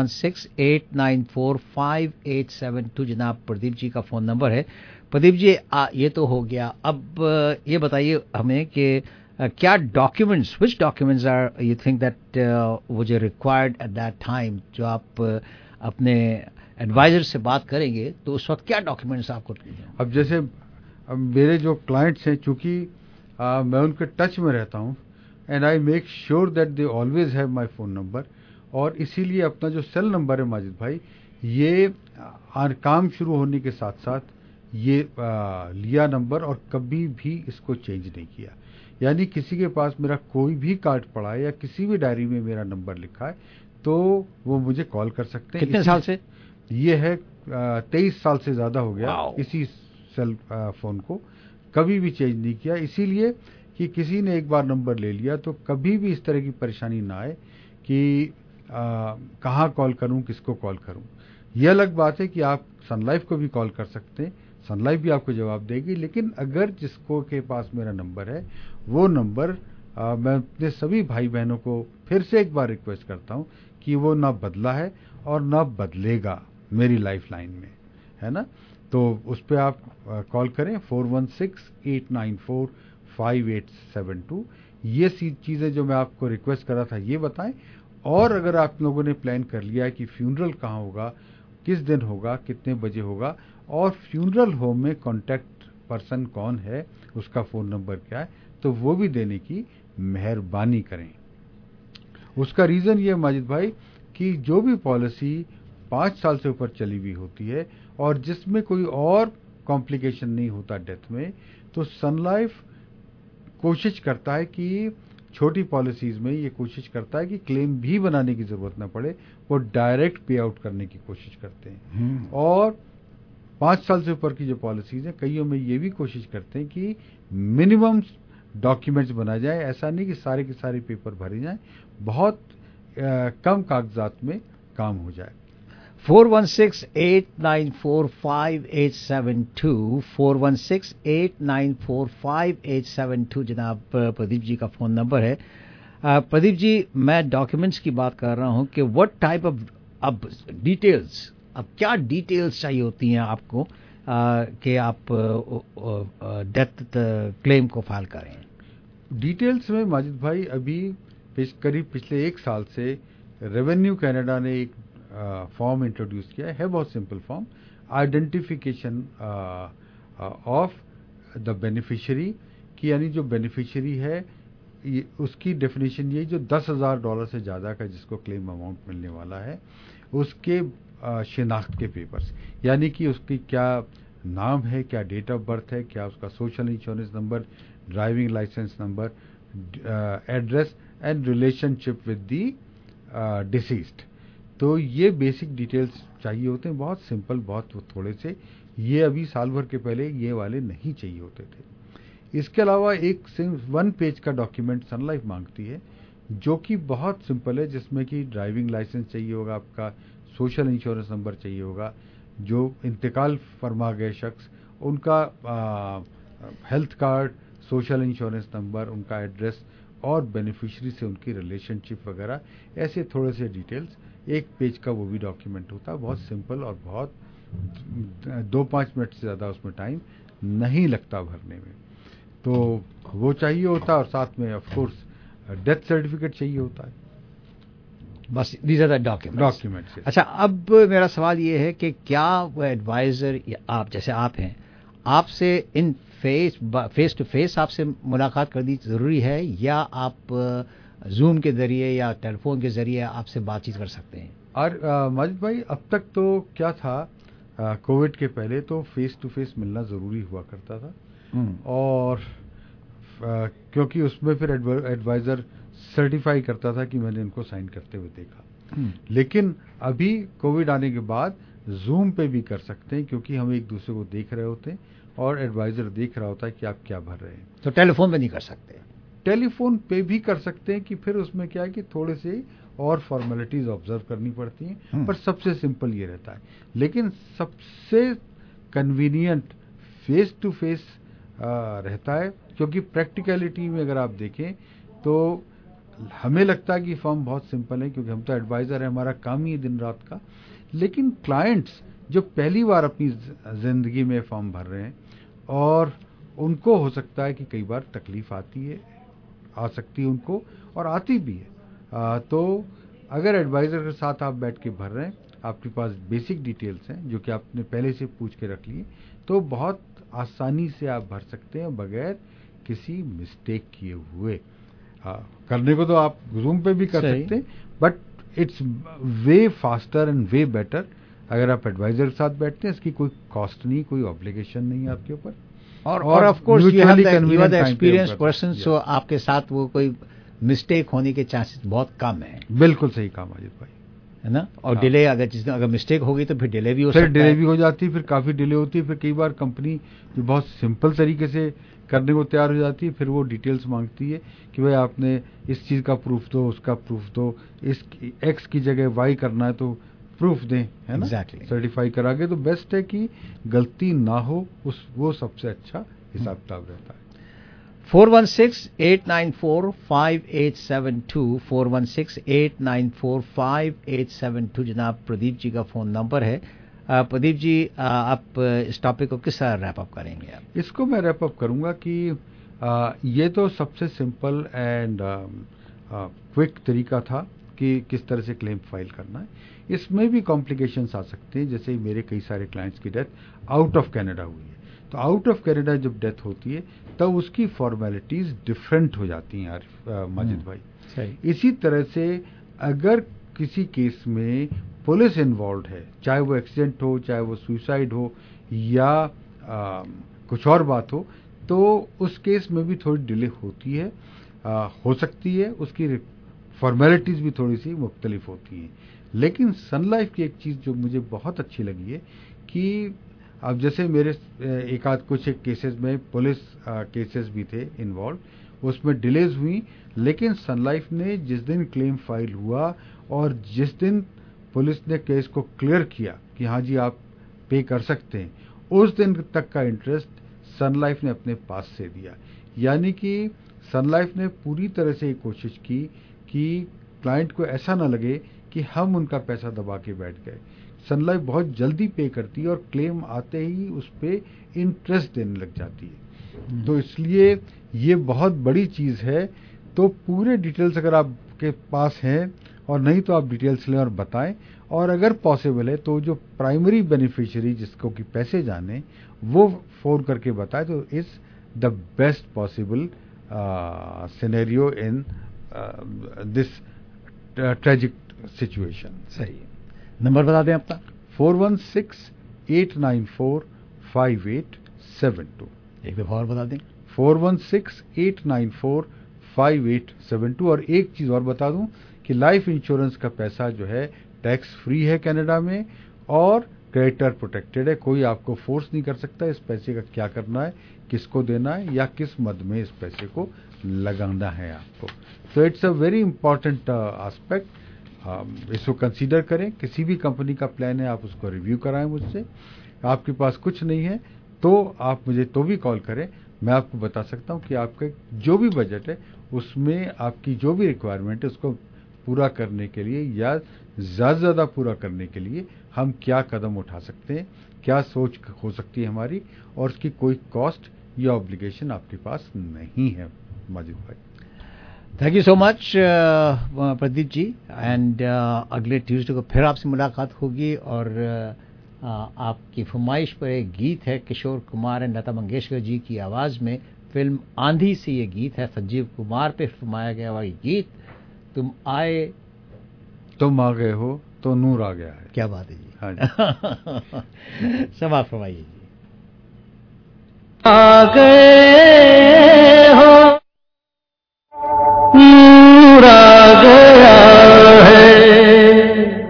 416-894-5872 जनाब प्रदीप जी का फोन नंबर है। प्रदीप जी ये तो हो गया, अब ये बताइए हमें कि क्या documents, which documents are you think that वो जो रिक्वायर्ड एट दैट टाइम, जो आप अपने एडवाइजर से बात करेंगे तो उस वक्त क्या डॉक्यूमेंट्स आपको। अब जैसे मेरे जो क्लाइंट्स हैं, चूंकि मैं उनके टच में रहता हूं and I make sure that they always have my phone number, और इसीलिए अपना जो सेल नंबर है माजिद भाई, ये काम शुरू होने के साथ साथ ये लिया नंबर और कभी भी इसको चेंज नहीं किया। यानी किसी के पास मेरा कोई भी कार्ड पड़ा है या किसी भी डायरी में मेरा नंबर लिखा है तो वो मुझे कॉल कर सकते हैं। कितने साल से? ये है 23 साल से ज़्यादा हो गया इसी सेल फ़ोन को, कभी भी चेंज नहीं किया। इसीलिए कि किसी ने एक बार नंबर ले लिया तो कभी भी इस तरह की परेशानी ना आए कि कहाँ कॉल करूँ, किसको कॉल करूँ। यह अलग बात है कि आप सन लाइफ को भी कॉल कर सकते हैं, सन लाइफ भी आपको जवाब देगी, लेकिन अगर जिसको के पास मेरा नंबर है वो नंबर मैं अपने सभी भाई बहनों को फिर से एक बार रिक्वेस्ट करता हूँ कि वो ना बदला है और ना बदलेगा मेरी लाइफ लाइन में, है ना। तो उस पर आप कॉल करें 416-894-5872। ये चीज़ें जो मैं आपको रिक्वेस्ट कर रहा था ये बताएं। और अगर आप लोगों ने प्लान कर लिया है कि फ्यूनरल कहाँ होगा, किस दिन होगा, कितने बजे होगा, और फ्यूनरल होम में कॉन्टैक्ट पर्सन कौन है, उसका फ़ोन नंबर क्या है, तो वो भी देने की मेहरबानी करें। उसका रीज़न ये माजिद भाई कि जो भी पॉलिसी 5 साल से ऊपर चली हुई होती है और जिसमें कोई और कॉम्प्लिकेशन नहीं होता डेथ में, तो सन लाइफ कोशिश करता है कि छोटी पॉलिसीज़ में ये कोशिश करता है कि क्लेम भी बनाने की ज़रूरत ना पड़े, वो डायरेक्ट पे आउट करने की कोशिश करते हैं। और 5 साल से ऊपर की जो पॉलिसीज़ हैं, कईयों में ये भी कोशिश करते हैं कि मिनिमम डॉक्यूमेंट्स बनाए जाए। ऐसा नहीं कि सारे के सारे पेपर भरे जाएं, बहुत कम कागजात में काम हो जाए। 416-894-5872 416-894-5872 जनाब प्रदीप जी का फ़ोन नंबर है। प्रदीप जी, मैं डॉक्यूमेंट्स की बात कर रहा हूं कि व्हाट टाइप ऑफ अब डिटेल्स, अब क्या डिटेल्स चाहिए होती हैं आपको कि आप डेथ क्लेम को फाइल करें। डिटेल्स में माजिद भाई अभी करीब पिछले 1 साल से रेवेन्यू कनाडा ने एक फॉर्म इंट्रोड्यूस किया है बहुत simple form, identification of the beneficiary की, यानी जो बेनिफिशियरी है उसकी डेफिनेशन ये जो $10,000 से ज़्यादा का जिसको क्लेम अमाउंट मिलने वाला है उसके शिनाख्त के पेपर्स, यानी कि उसकी क्या नाम है, क्या डेट ऑफ बर्थ है, क्या उसका social insurance number, driving licence number, address and relationship with the deceased. तो ये बेसिक डिटेल्स चाहिए होते हैं, बहुत सिंपल, बहुत थोड़े से। ये अभी साल भर के पहले ये वाले नहीं चाहिए होते थे। इसके अलावा एक 1 पेज का डॉक्यूमेंट सन लाइफ मांगती है जो कि बहुत सिंपल है, जिसमें कि ड्राइविंग लाइसेंस चाहिए होगा, आपका सोशल इंश्योरेंस नंबर चाहिए होगा, जो इंतकाल फरमा गए शख्स उनका health card, social insurance number, उनका एड्रेस और बेनिफिशरी से उनकी रिलेशनशिप वगैरह, ऐसे थोड़े से डिटेल्स 1 पेज का वो भी डॉक्यूमेंट होता है। बहुत सिंपल और बहुत 2-5 मिनट से ज़्यादा उसमें टाइम नहीं लगता भरने में, तो वो चाहिए होता है। और साथ में ऑफ कोर्स डेथ सर्टिफिकेट चाहिए होता है। बस दीज आर द डॉक्यूमेंट्स। अच्छा, अब मेरा सवाल ये है कि क्या वो एडवाइजर आप जैसे आप हैं, आपसे इन फेस टू फेस आपसे मुलाकात करनी जरूरी है या आप जूम के जरिए या टेलीफोन के जरिए आपसे बातचीत कर सकते हैं? और माजिद भाई, अब तक तो क्या था, कोविड के पहले तो फेस टू फेस मिलना ज़रूरी हुआ करता था, और क्योंकि उसमें फिर एडवाइज़र सर्टिफाई करता था कि मैंने इनको साइन करते हुए देखा। लेकिन अभी कोविड आने के बाद जूम पे भी कर सकते हैं, क्योंकि हम एक दूसरे को देख रहे होते हैं और एडवाइज़र देख रहा होता है कि आप क्या भर रहे हैं। तो टेलीफोन पे नहीं कर सकते? टेलीफोन पे भी कर सकते हैं, कि फिर उसमें क्या है कि थोड़े से और फॉर्मेलिटीज ऑब्जर्व करनी पड़ती हैं, पर सबसे सिंपल ये रहता है। लेकिन सबसे कन्वीनियंट फेस टू फेस रहता है, क्योंकि प्रैक्टिकलिटी में अगर आप देखें तो हमें लगता है कि फॉर्म बहुत सिंपल है, क्योंकि हम तो एडवाइज़र है, हमारा काम ही है दिन रात का। लेकिन क्लाइंट्स जो पहली बार अपनी ज़िंदगी में फॉर्म भर रहे हैं, और उनको हो सकता है कि कई बार तकलीफ आ सकती है उनको, और आती भी है। तो अगर एडवाइज़र के साथ आप बैठ के भर रहे हैं, आपके पास बेसिक डिटेल्स हैं जो कि आपने पहले से पूछ के रख लिए, तो बहुत आसानी से आप भर सकते हैं बगैर किसी मिस्टेक किए हुए। करने को तो आप जूम पे भी कर सकते हैं, but it's way faster and way better अगर आप एडवाइज़र के साथ बैठते हैं। इसकी कोई कॉस्ट नहीं, कोई ऑब्लिगेशन नहीं आपके ऊपर, और of course you are the experienced person, so आपके साथ वो कोई मिस्टेक होने के चांसेस बहुत कम है। बिल्कुल सही कहा माजिद भाई, है ना। और डिले अगर मिस्टेक होगी तो फिर डिले भी हो सकता है, डिले भी हो जाती है, फिर काफ़ी डिले होती है। फिर कई बार कंपनी जो बहुत सिंपल तरीके से करने को तैयार हो जाती है, फिर वो डिटेल्स मांगती है कि भाई आपने इस चीज़ का प्रूफ दो, उसका प्रूफ दो, इस एक्स की जगह वाई करना है तो प्रूफ दें, है ना। Exactly. सर्टिफाई करा के तो बेस्ट है कि गलती ना हो, वो सबसे अच्छा हिसाब किताब रहता है। 416-894-5872 416-894-5872 जनाब प्रदीप जी का फ़ोन नंबर है। प्रदीप जी, आप इस टॉपिक को किस तरह रैप अप करेंगे? आप इसको मैं रैप अप करूंगा कि ये तो सबसे सिंपल एंड क्विक तरीका था कि किस तरह से क्लेम फाइल करना है। इसमें भी कॉम्प्लिकेशंस आ सकते हैं, जैसे मेरे कई सारे क्लाइंट्स की डेथ आउट ऑफ कनाडा हुई है, तो आउट ऑफ कनाडा जब डेथ होती है तब उसकी फॉर्मेलिटीज डिफरेंट हो जाती हैं यार माजिद भाई। इसी तरह से अगर किसी केस में पुलिस इन्वॉल्व है, चाहे वो एक्सीडेंट हो, चाहे वो सुसाइड हो, या कुछ और बात हो, तो उस केस में भी थोड़ी डिले होती है, हो सकती है, उसकी फॉर्मेलिटीज भी थोड़ी सी मुख्तलिफ होती हैं। लेकिन सन लाइफ की एक चीज़ जो मुझे बहुत अच्छी लगी है कि अब जैसे मेरे एक आध कुछ केसेस में पुलिस केसेस भी थे इन्वॉल्व, उसमें डिलेज हुई, लेकिन सन लाइफ ने जिस दिन क्लेम फाइल हुआ और जिस दिन पुलिस ने केस को क्लियर किया कि हाँ जी आप पे कर सकते हैं, उस दिन तक का इंटरेस्ट सन लाइफ ने अपने पास से दिया। यानी कि सन लाइफ ने पूरी तरह से कोशिश की कि क्लाइंट को ऐसा ना लगे कि हम उनका पैसा दबा के बैठ गए। सन लाइफ बहुत जल्दी पे करती है और क्लेम आते ही उस पर इंटरेस्ट देने लग जाती है, तो इसलिए ये बहुत बड़ी चीज़ है। तो पूरे डिटेल्स अगर आपके पास हैं, और नहीं तो आप डिटेल्स लें और बताएं, और अगर पॉसिबल है तो जो प्राइमरी बेनिफिशियरी जिसको कि पैसे जाने वो फ़ोन करके बताए, तो is the best possible scenario in this tragic situation. सही, नंबर बता दें आपका। 416-894-5872। एक दफ़ा और बता दें। 416-894-5872। और एक चीज़ और बता दूं कि लाइफ इंश्योरेंस का पैसा जो है टैक्स फ्री है कनाडा में, और क्रेडिटर प्रोटेक्टेड है। कोई आपको फोर्स नहीं कर सकता इस पैसे का क्या करना है, किसको देना है, या किस मद में इस पैसे को लगाना है आपको। तो it's a very important aspect, इसको कंसीडर करें। किसी भी कंपनी का प्लान है आप उसको रिव्यू कराएं मुझसे। आपके पास कुछ नहीं है तो आप मुझे तो भी कॉल करें, मैं आपको बता सकता हूं कि आपका जो भी बजट है उसमें आपकी जो भी रिक्वायरमेंट है उसको पूरा करने के लिए या ज़्यादा से ज़्यादा पूरा करने के लिए हम क्या कदम उठा सकते हैं, क्या सोच हो सकती है हमारी, और उसकी कोई कॉस्ट या ऑब्लिगेशन आपके पास नहीं है माजिद भाई। Thank you so much Pradeep ji. And अगले ट्यूसडे को फिर आपसे मुलाकात होगी और आपकी फरमाइश पर एक गीत है किशोर कुमार एंड लता मंगेशकर जी की आवाज़ में, फिल्म आंधी से ये गीत है, संजीव कुमार पे फरमाया गया हुआ गीत, तुम आ गए हो तो नूर आ गया है। क्या बात है जी। हाँ जी। सब आप फरमाइए जी। आ गए हो नूर आ गया है,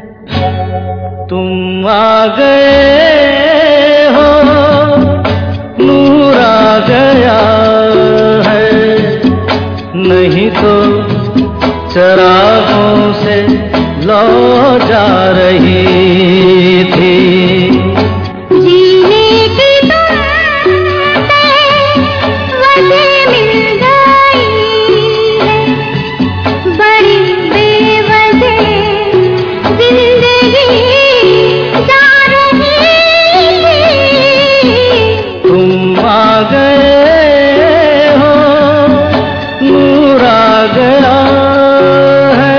तुम आ गए हो नूर आ गया है, नहीं तो चरागों से लौ जा रही थी। जीने की वजह मिल गई है, बड़ी बेवजह जिंदगी जा रही थी। तुम आ गए हो नूर आ गया है।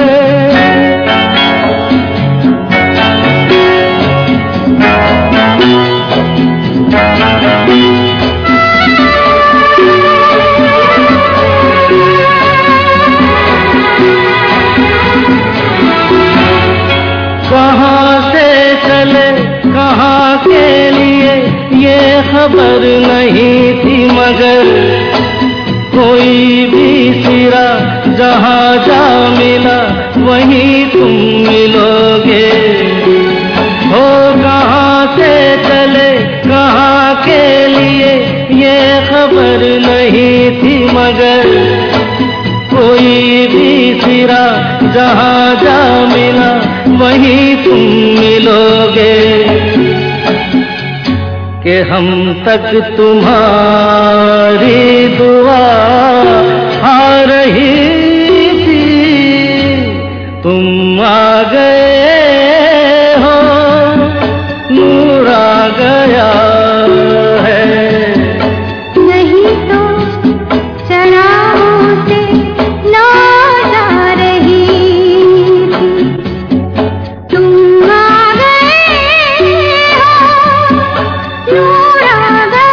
कहाँ से चले कहाँ के लिए ये खबर नहीं थी, मगर कोई भी सिरा जहाँ जा मिला वहीं तुम मिलोगे। हो कहाँ से चले कहाँ के लिए ये खबर नहीं थी, मगर कोई भी सिरा जहाँ जा मिला वहीं तुम मिलोगे। कि हम तक तुम्हारी दुआ आ रही थी, तुम आ गए हो नूर आ गया है। नहीं तो चरागों से लौ जा रही थी, तुम आ गए हो नूर आ गया।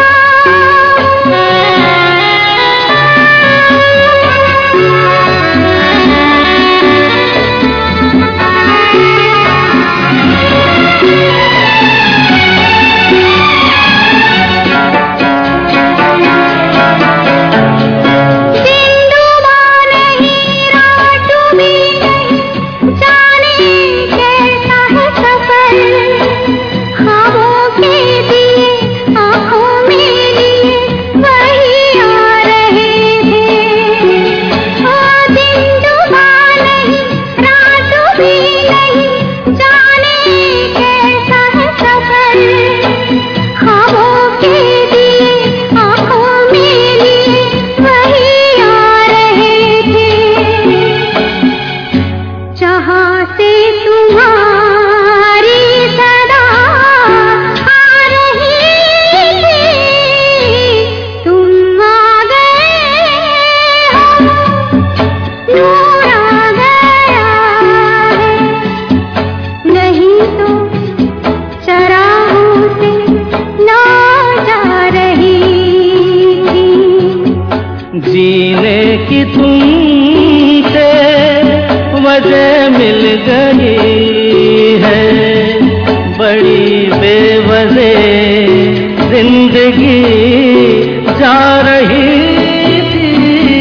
जीने की तुमसे वजह मिल गई है, बड़ी बेवजह जिंदगी जा रही थी।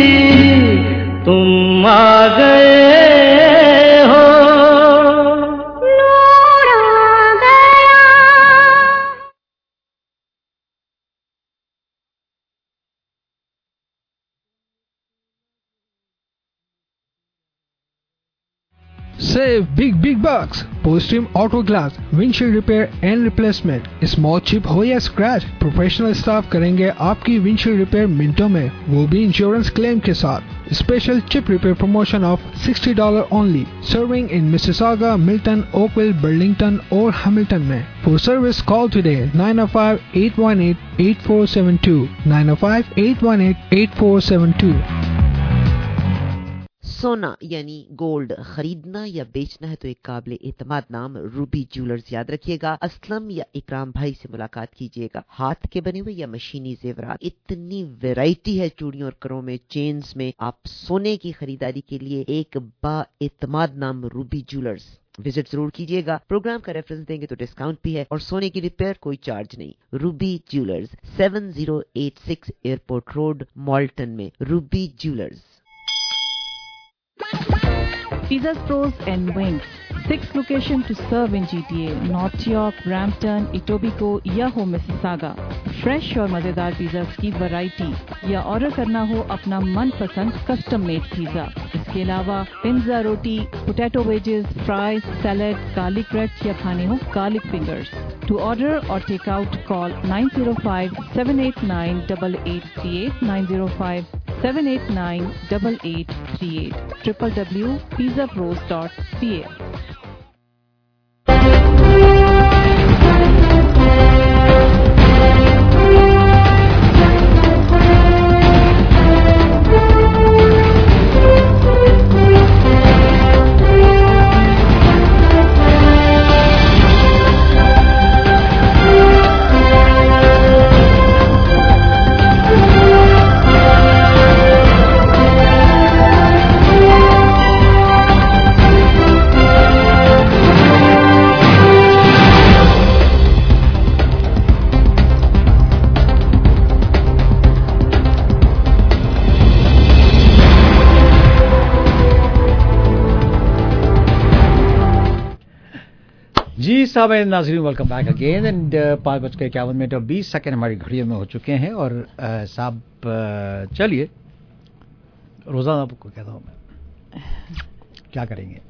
तुम आ गए हो नूर आ गया। Save big bucks. Postrim Auto Glass, windshield repair and replacement. Small chip हो या स्क्रैच, प्रोफेशनल स्टाफ करेंगे आपकी विंडशील्ड रिपेयर मिनटों में, वो भी इंश्योरेंस क्लेम के साथ। Special chip repair promotion of $60 only, serving in Mississauga, Milton, Oakville, Burlington और हैमिल्टन में। For service call today 905-818-8472, 905-818-8472. सोना यानी गोल्ड खरीदना या बेचना है तो एक काबिल एतमाद नाम रूबी ज्वेलर्स याद रखिएगा। असलम या इकराम भाई से मुलाकात कीजिएगा। हाथ के बने हुए या मशीनी जेवरात, इतनी वैरायटी है चूड़ियों और करों में, चेन्स में। आप सोने की खरीदारी के लिए एक बाएतमाद नाम रूबी ज्वेलर्स विजिट जरूर कीजिएगा। प्रोग्राम का रेफरेंस देंगे तो डिस्काउंट भी है और सोने की रिपेयर कोई चार्ज नहीं। Ruby Jewellers 7086 airport road, Malton में। Ruby Jewellers. Pizzas Pros and Wings. 6 locations to serve in GTA, North York, Brampton, Etobicoke या हो मिसिसागा। फ्रेश और मजेदार पिज़्ज़ास की वैरायटी या ऑर्डर करना हो अपना मनपसंद कस्टम मेड पिज़्ज़ा। इसके अलावा पिज़्ज़ा, रोटी, potato wedges, fries, salad, garlic bread या खाने हो garlic fingers. To order or take out, call 905-789-8838, 905-789-8838, www.pizzapros.ca. साहब नाज़रीन, वेलकम बैक अगेन एंड 5:51 और 20 सेकंड हमारी घड़ियों में हो चुके हैं। और साहब चलिए, रोज़ाना आपको कहता हूँ मैं, क्या करेंगे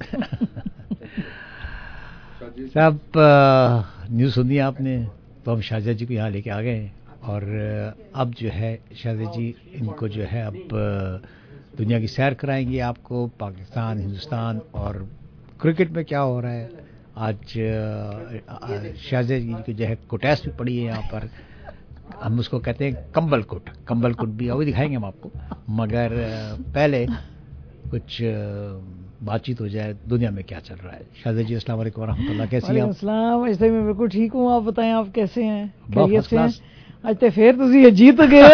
साहब, न्यूज़ सुनी आपने तो हम शाहजहा जी को यहाँ लेके आ गए और अब जो है शाहजहा जी इनको जो है अब दुनिया की सैर कराएंगे आपको, पाकिस्तान, हिंदुस्तान और क्रिकेट में क्या हो रहा है। आज शाहजहा जी की जो है कोटेस भी पड़ी है यहाँ पर, हम उसको कहते हैं कंबल कोट भी अभी दिखाएंगे हम आपको। मगर पहले कुछ बातचीत हो जाए, दुनिया में क्या चल रहा है। शाहजहा जी अस्सलाम वालेकुम रहमतुल्लाह, कैसी हैं आप? अस्सलाम, आज मैं बिल्कुल ठीक हूँ, आप बताएं आप कैसे हैं? खैरियत से हैं? आज तो फिर तुसी ये जीत गए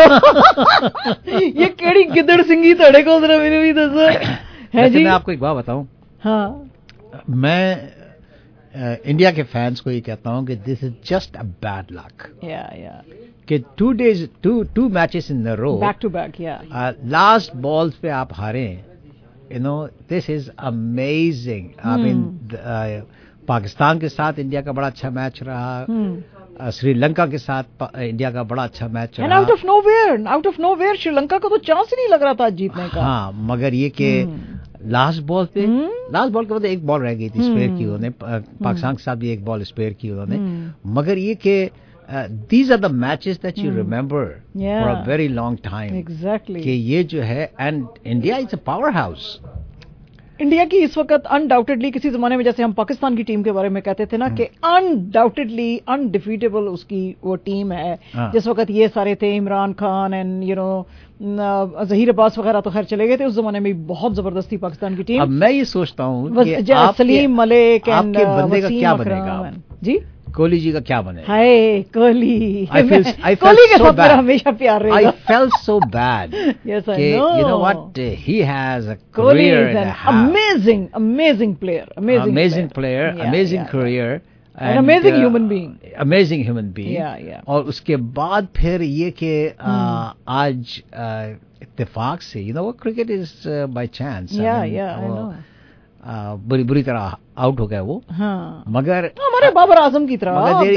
ये केड़ी गिदड़ सिंगी तड़े को जरा मैंने भी दसो है जी। मैं आपको एक बात बताऊं, हाँ, मैं इंडिया के फैंस को ये कहता हूँ कि this is just a bad luck कि 2 matches in a row back to back, last balls पे आप हारे, you know, this is amazing. I mean Pakistan के साथ इंडिया का बड़ा अच्छा मैच रहा, श्रीलंका के साथ इंडिया का बड़ा अच्छा मैच रहा। आउट ऑफ नोवेयर श्रीलंका को तो चांस ही नहीं लग रहा था जीतने का। हाँ, मगर ये कि लास्ट बॉल के बाद एक बॉल रह गई थी, स्पेयर की उन्होंने, पाकिस्तान के साथ भी एक बॉल स्पेयर की उन्होंने। मगर ये कि these are the matches that you remember for a very long time. Exactly. कि ये जो है, and India is a powerhouse. India की इस वक्त अनडाउटेडली, किसी जमाने में जैसे हम पाकिस्तान की टीम के बारे में कहते थे ना कि अनडाउटेडली अनडिफीटेबल उसकी वो टीम है। जिस वक्त ये सारे थे, Imran Khan and you know Zaheer Abbas वगैरह तो खैर चले गए थे, उस जमाने में बहुत जबरदस्ती पाकिस्तान की टीम। अब मैं ये सोचता हूँ सलीम मलिक एंड बंदे का क्या बनेगा जी, कोहली जी का क्या बनेगा? हाय कोहली, कोहली के साथ मेरा हमेशा प्यार रहेगा। I felt so bad. Yes, I know. You know what? He has a career and a half. Amazing player, amazing career. An amazing human being. Amazing human being. Yeah. और उसके बाद फिर ये कि आज इत्तेफाक से, you know, cricket is by chance. Yeah, I know. बुरी तरह आउट हो गया वो। हाँ, मगर हमारे बाबर आजम की तरह।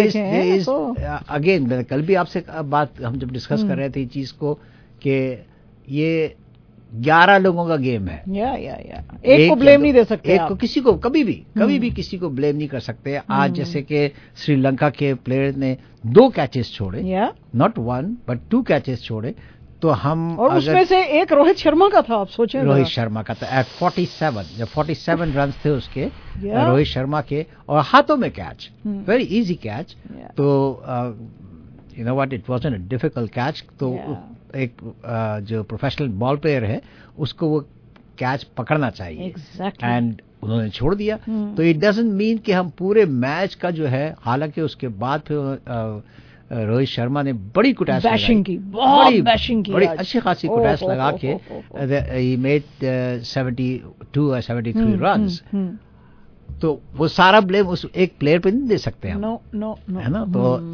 अगेन कल भी आपसे बात हम जब डिस्कस कर रहे थे चीज को कि ये 11 लोगों का गेम है। एक को ब्लेम नहीं दे सकते, एक को, किसी को कभी भी किसी को ब्लेम नहीं कर सकते। आज जैसे कि श्रीलंका के प्लेयर ने 2 कैचेस छोड़े, नॉट 1 बट 2 कैचेस छोड़े, तो हम, और उसमें से एक रोहित शर्मा का था। आप सोचें, रोहित शर्मा का था एट 47, जब 47 रन थे उसके, रोहित शर्मा के, और हाथों में कैच, वेरी इजी कैच। तो you know what, it wasn't a difficult catch. तो एक जो प्रोफेशनल बॉल प्लेयर है उसको वो कैच पकड़ना चाहिए Exactly. एंड उन्होंने छोड़ दिया। तो इट डजंट मीन कि हम पूरे मैच का जो है, हालांकि उसके बाद फिर रोहित शर्मा ने बड़ी कुटैस बैशिंग की, बहुत बैशिंग की, बड़ी अच्छी खासी कुटैस लगा के ही मेड 72 or 73 रन्स। तो वो सारा ब्लेम उस एक प्लेयर पे नहीं दे सकते हम, है ना।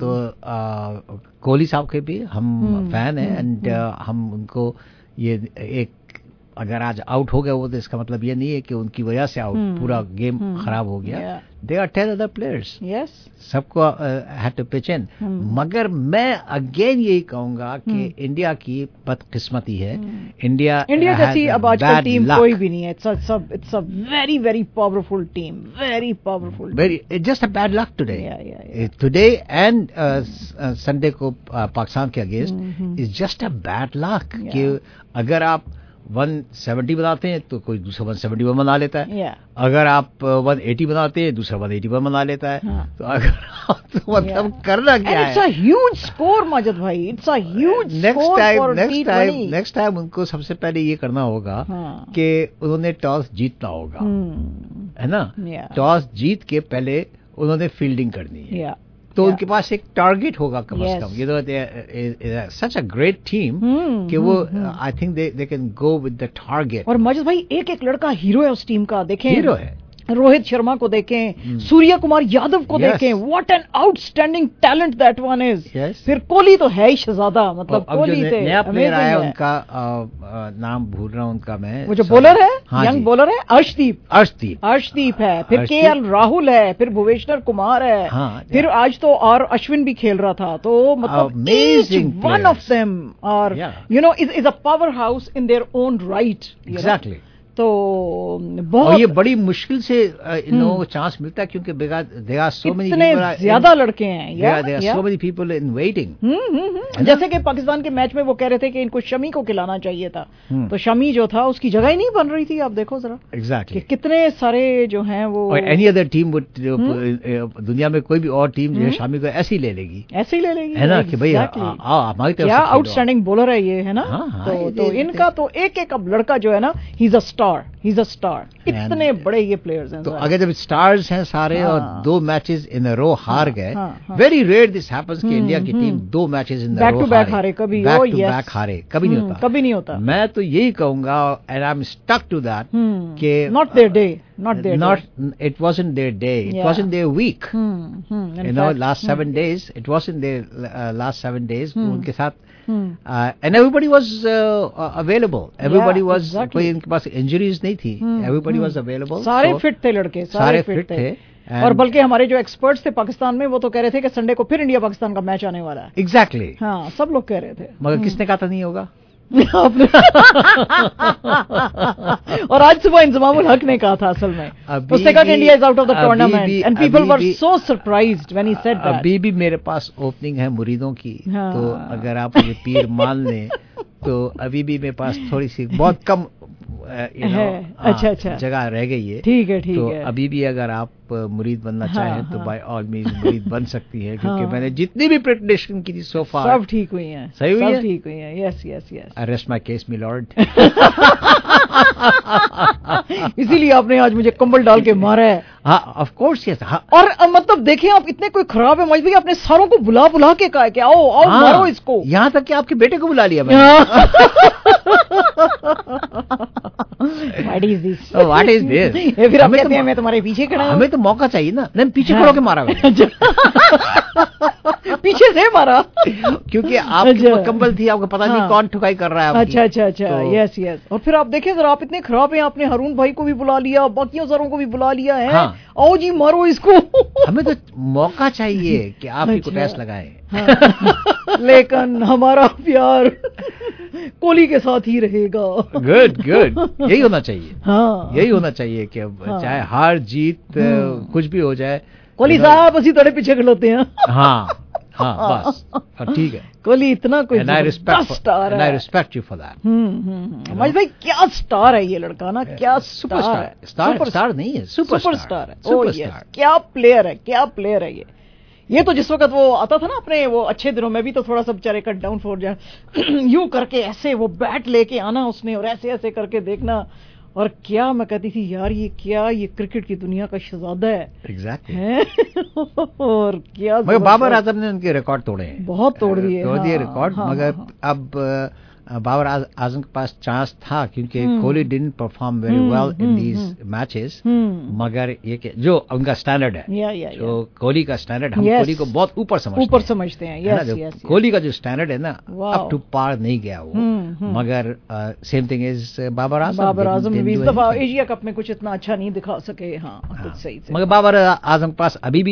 तो कोहली साहब के भी हम फैन हैं एंड हम उनको ये एक, अगर आज आउट हो गया वो, तो इसका मतलब ये नहीं है कि उनकी वजह से आउट पूरा गेम खराब हो गया। दे आर 10 अदर प्लेयर्स, सबको हैड टू पिच इन। मगर मैं अगेन यही कहूंगा कि इंडिया की बदकिस्मती है। इंडिया जैसी अब आजकल टीम कोई भी नहीं है। It's a very very powerful team, very powerful, very, it's just a bad luck today and Sunday को पाकिस्तान के against is just a bad luck कि अगर आप 170 बनाते हैं तो कोई दूसरा 171 बना लेता है। अगर आप 180 बनाते हैं दूसरा 181 बना लेता है। तो अगर आप तो मतलब करना क्या है? It's a huge score Majid भाई, it's a huge score. Next time उनको सबसे पहले ये करना होगा कि उन्होंने टॉस जीतना होगा, है ना। टॉस जीत के पहले उन्होंने फील्डिंग करनी है। तो उनके पास एक टारगेट होगा कम से कम। ये तो सच अ ग्रेट टीम कि वो I think they can go with the target. और मजिद भाई एक एक लड़का हीरो है उस टीम का। देखें, हीरो है। रोहित शर्मा को देखें, सूर्य कुमार यादव को देखें, what an outstanding talent that one is. फिर कोहली तो है ही शहजादा, मतलब कोहली से नया प्लेयर आया उनका नाम भूल रहा हूं उनका मैं, वो जो बॉलर है, यंग बॉलर है, अर्शदीप है, फिर केएल राहुल है, फिर भुवनेश्वर कुमार है, फिर आज तो और अश्विन भी खेल रहा था। तो मतलब one of them are you know is a powerhouse in their own right. Exactly. तो बहुत, और ये बड़ी मुश्किल से इन लोगों को चांस मिलता है क्योंकि they are so many people, ज्यादा लड़के हैं, there are so many people in waiting. जैसे कि पाकिस्तान के मैच में वो कह रहे थे कि इनको शमी को खिलाना चाहिए था, तो शमी जो था उसकी जगह ही नहीं बन रही थी। आप देखो जरा एग्जैक्टली कितने सारे जो हैं वो, एनी अदर टीम दुनिया में कोई भी और टीम जो है शमी को ऐसे ही ले लेगी, है ना, कि भाई हमारी तरफ क्या आउटस्टैंडिंग बॉलर है ये, है ना। तो इनका तो एक एक अब लड़का जो है ना, ही इज अ स्टार। इतने बड़े ये प्लेयर्स हैं। तो अगर जब स्टार्स हैं सारे और 2 मैचेस इन अ रो हार गए, वेरी रेयर दिस हैपेंस कि इंडिया की team 2 matches in a row back to back हारे, कभी बैक टू बैक हारे, कभी नहीं होता, कभी नहीं होता। मैं तो यही कहूंगा and I am stuck to that कि not their day, it wasn't their day, it wasn't their week, you know, last 7 days it wasn't their last 7 days उनके साथ and everybody was available, everybody was, कोई इनके पास इंजरीज नहीं थी, everybody was available, सारे फिट थे लड़के, सारे फिट थे। और बल्कि हमारे जो एक्सपर्ट्स थे पाकिस्तान में वो तो कह रहे थे कि संडे को फिर इंडिया पाकिस्तान का मैच आने वाला है। एग्जैक्टली हाँ, सब लोग कह रहे थे, मगर किसने कहा था नहीं होगा? और आज सुबह इंजमामुल हक ने कहा था असल में, उसने कहा कि India is out of the tournament and people were so surprised when he said that. अभी भी मेरे पास ओपनिंग है मुरीदों की, तो अगर आप मुझे पीर मान लें तो अभी भी मेरे पास थोड़ी सी बहुत कम अच्छा जगह रह गई है। ठीक है तो अभी भी अगर आप मुरीद बनना चाहें तो बाय ऑल मींस मुरीद बन सकती है, क्योंकि मैंने जितनी भी प्रेडिक्शन की थी सो फार सब ठीक हुई हैं, सही हुई है, सब ठीक हुई हैं। Yes yes yes, I rest my case my lord. इसीलिए आपने आज मुझे कंबल डाल के मारा है। हाँ ऑफ कोर्स यस। और मतलब देखिए आप इतने कोई खराब है मजबूरी, अपने सारों को बुला बुला के कहा कि आओ आओ मारो इसको, यहाँ तक कि आपके बेटे को बुला लिया मैंने। What is this? What is this? ये फिर आप कहते हैं मैं तुम्हारे पीछे खड़ा हूं। हमें तो मौका चाहिए ना, नहीं पीछे खड़ो के मारा पीछे से मारा क्योंकि आपकी कंबल थी, आपको पता नहीं कौन ठुकाई कर रहा है। अच्छा अच्छा अच्छा, यस यस। और फिर आप देखें जरा, आप इतने खराब हैं, आपने हरून भाई को भी बुला लिया, बाकियों सारों को भी बुला लिया है। आओ जी मारो इसको। हमें तो मौका चाहिए कि आप ही कुटैस लगाएं। लेकिन हमारा प्यार कोहली के साथ ही रहेगा। गुड गुड, यही होना चाहिए। हाँ, यही होना चाहिए कि अब चाहे हार जीत कुछ भी हो जाए, कोहली साहब उसी थोड़े पीछे खड़ोते हैं। हाँ हाँ बस ठीक है। कोहली इतना कोई स्टार है, I respect you for that. मज भाई क्या स्टार है ये लड़का ना, क्या सुपरस्टार है। स्टार नहीं है, सुपरस्टार है। सुपरस्टार, क्या प्लेयर है, क्या प्लेयर है ये तो जिस वक्त वो आता था ना अपने वो अच्छे दिनों में भी, तो थोड़ा सा बेचारे कट डाउन फॉर जाए यूं करके ऐसे वो बैट लेके आना उसने और ऐसे ऐसे करके देखना, और क्या मैं कहती थी यार ये क्रिकेट की दुनिया का शहजादा है एग्जैक्टली और क्या मगर बाबर आजम ने उनके रिकॉर्ड तोड़े हैं, बहुत तोड़ दिए रिकॉर्ड। मगर अब बाबर आजम के पास चांस था क्योंकि Kohli didn't perform very well in these matches, मगर ये जो उनका स्टैंडर्ड है, जो कोहली का स्टैंडर्ड, हम कोहली को बहुत ऊपर समझते हैं, कोहली का जो स्टैंडर्ड है ना अप टू पार नहीं गया वो, मगर same thing is Babar Azam इस दफा एशिया कप में कुछ इतना अच्छा नहीं दिखा सके। कुछ सही से, मगर बाबर आजम के पास अभी भी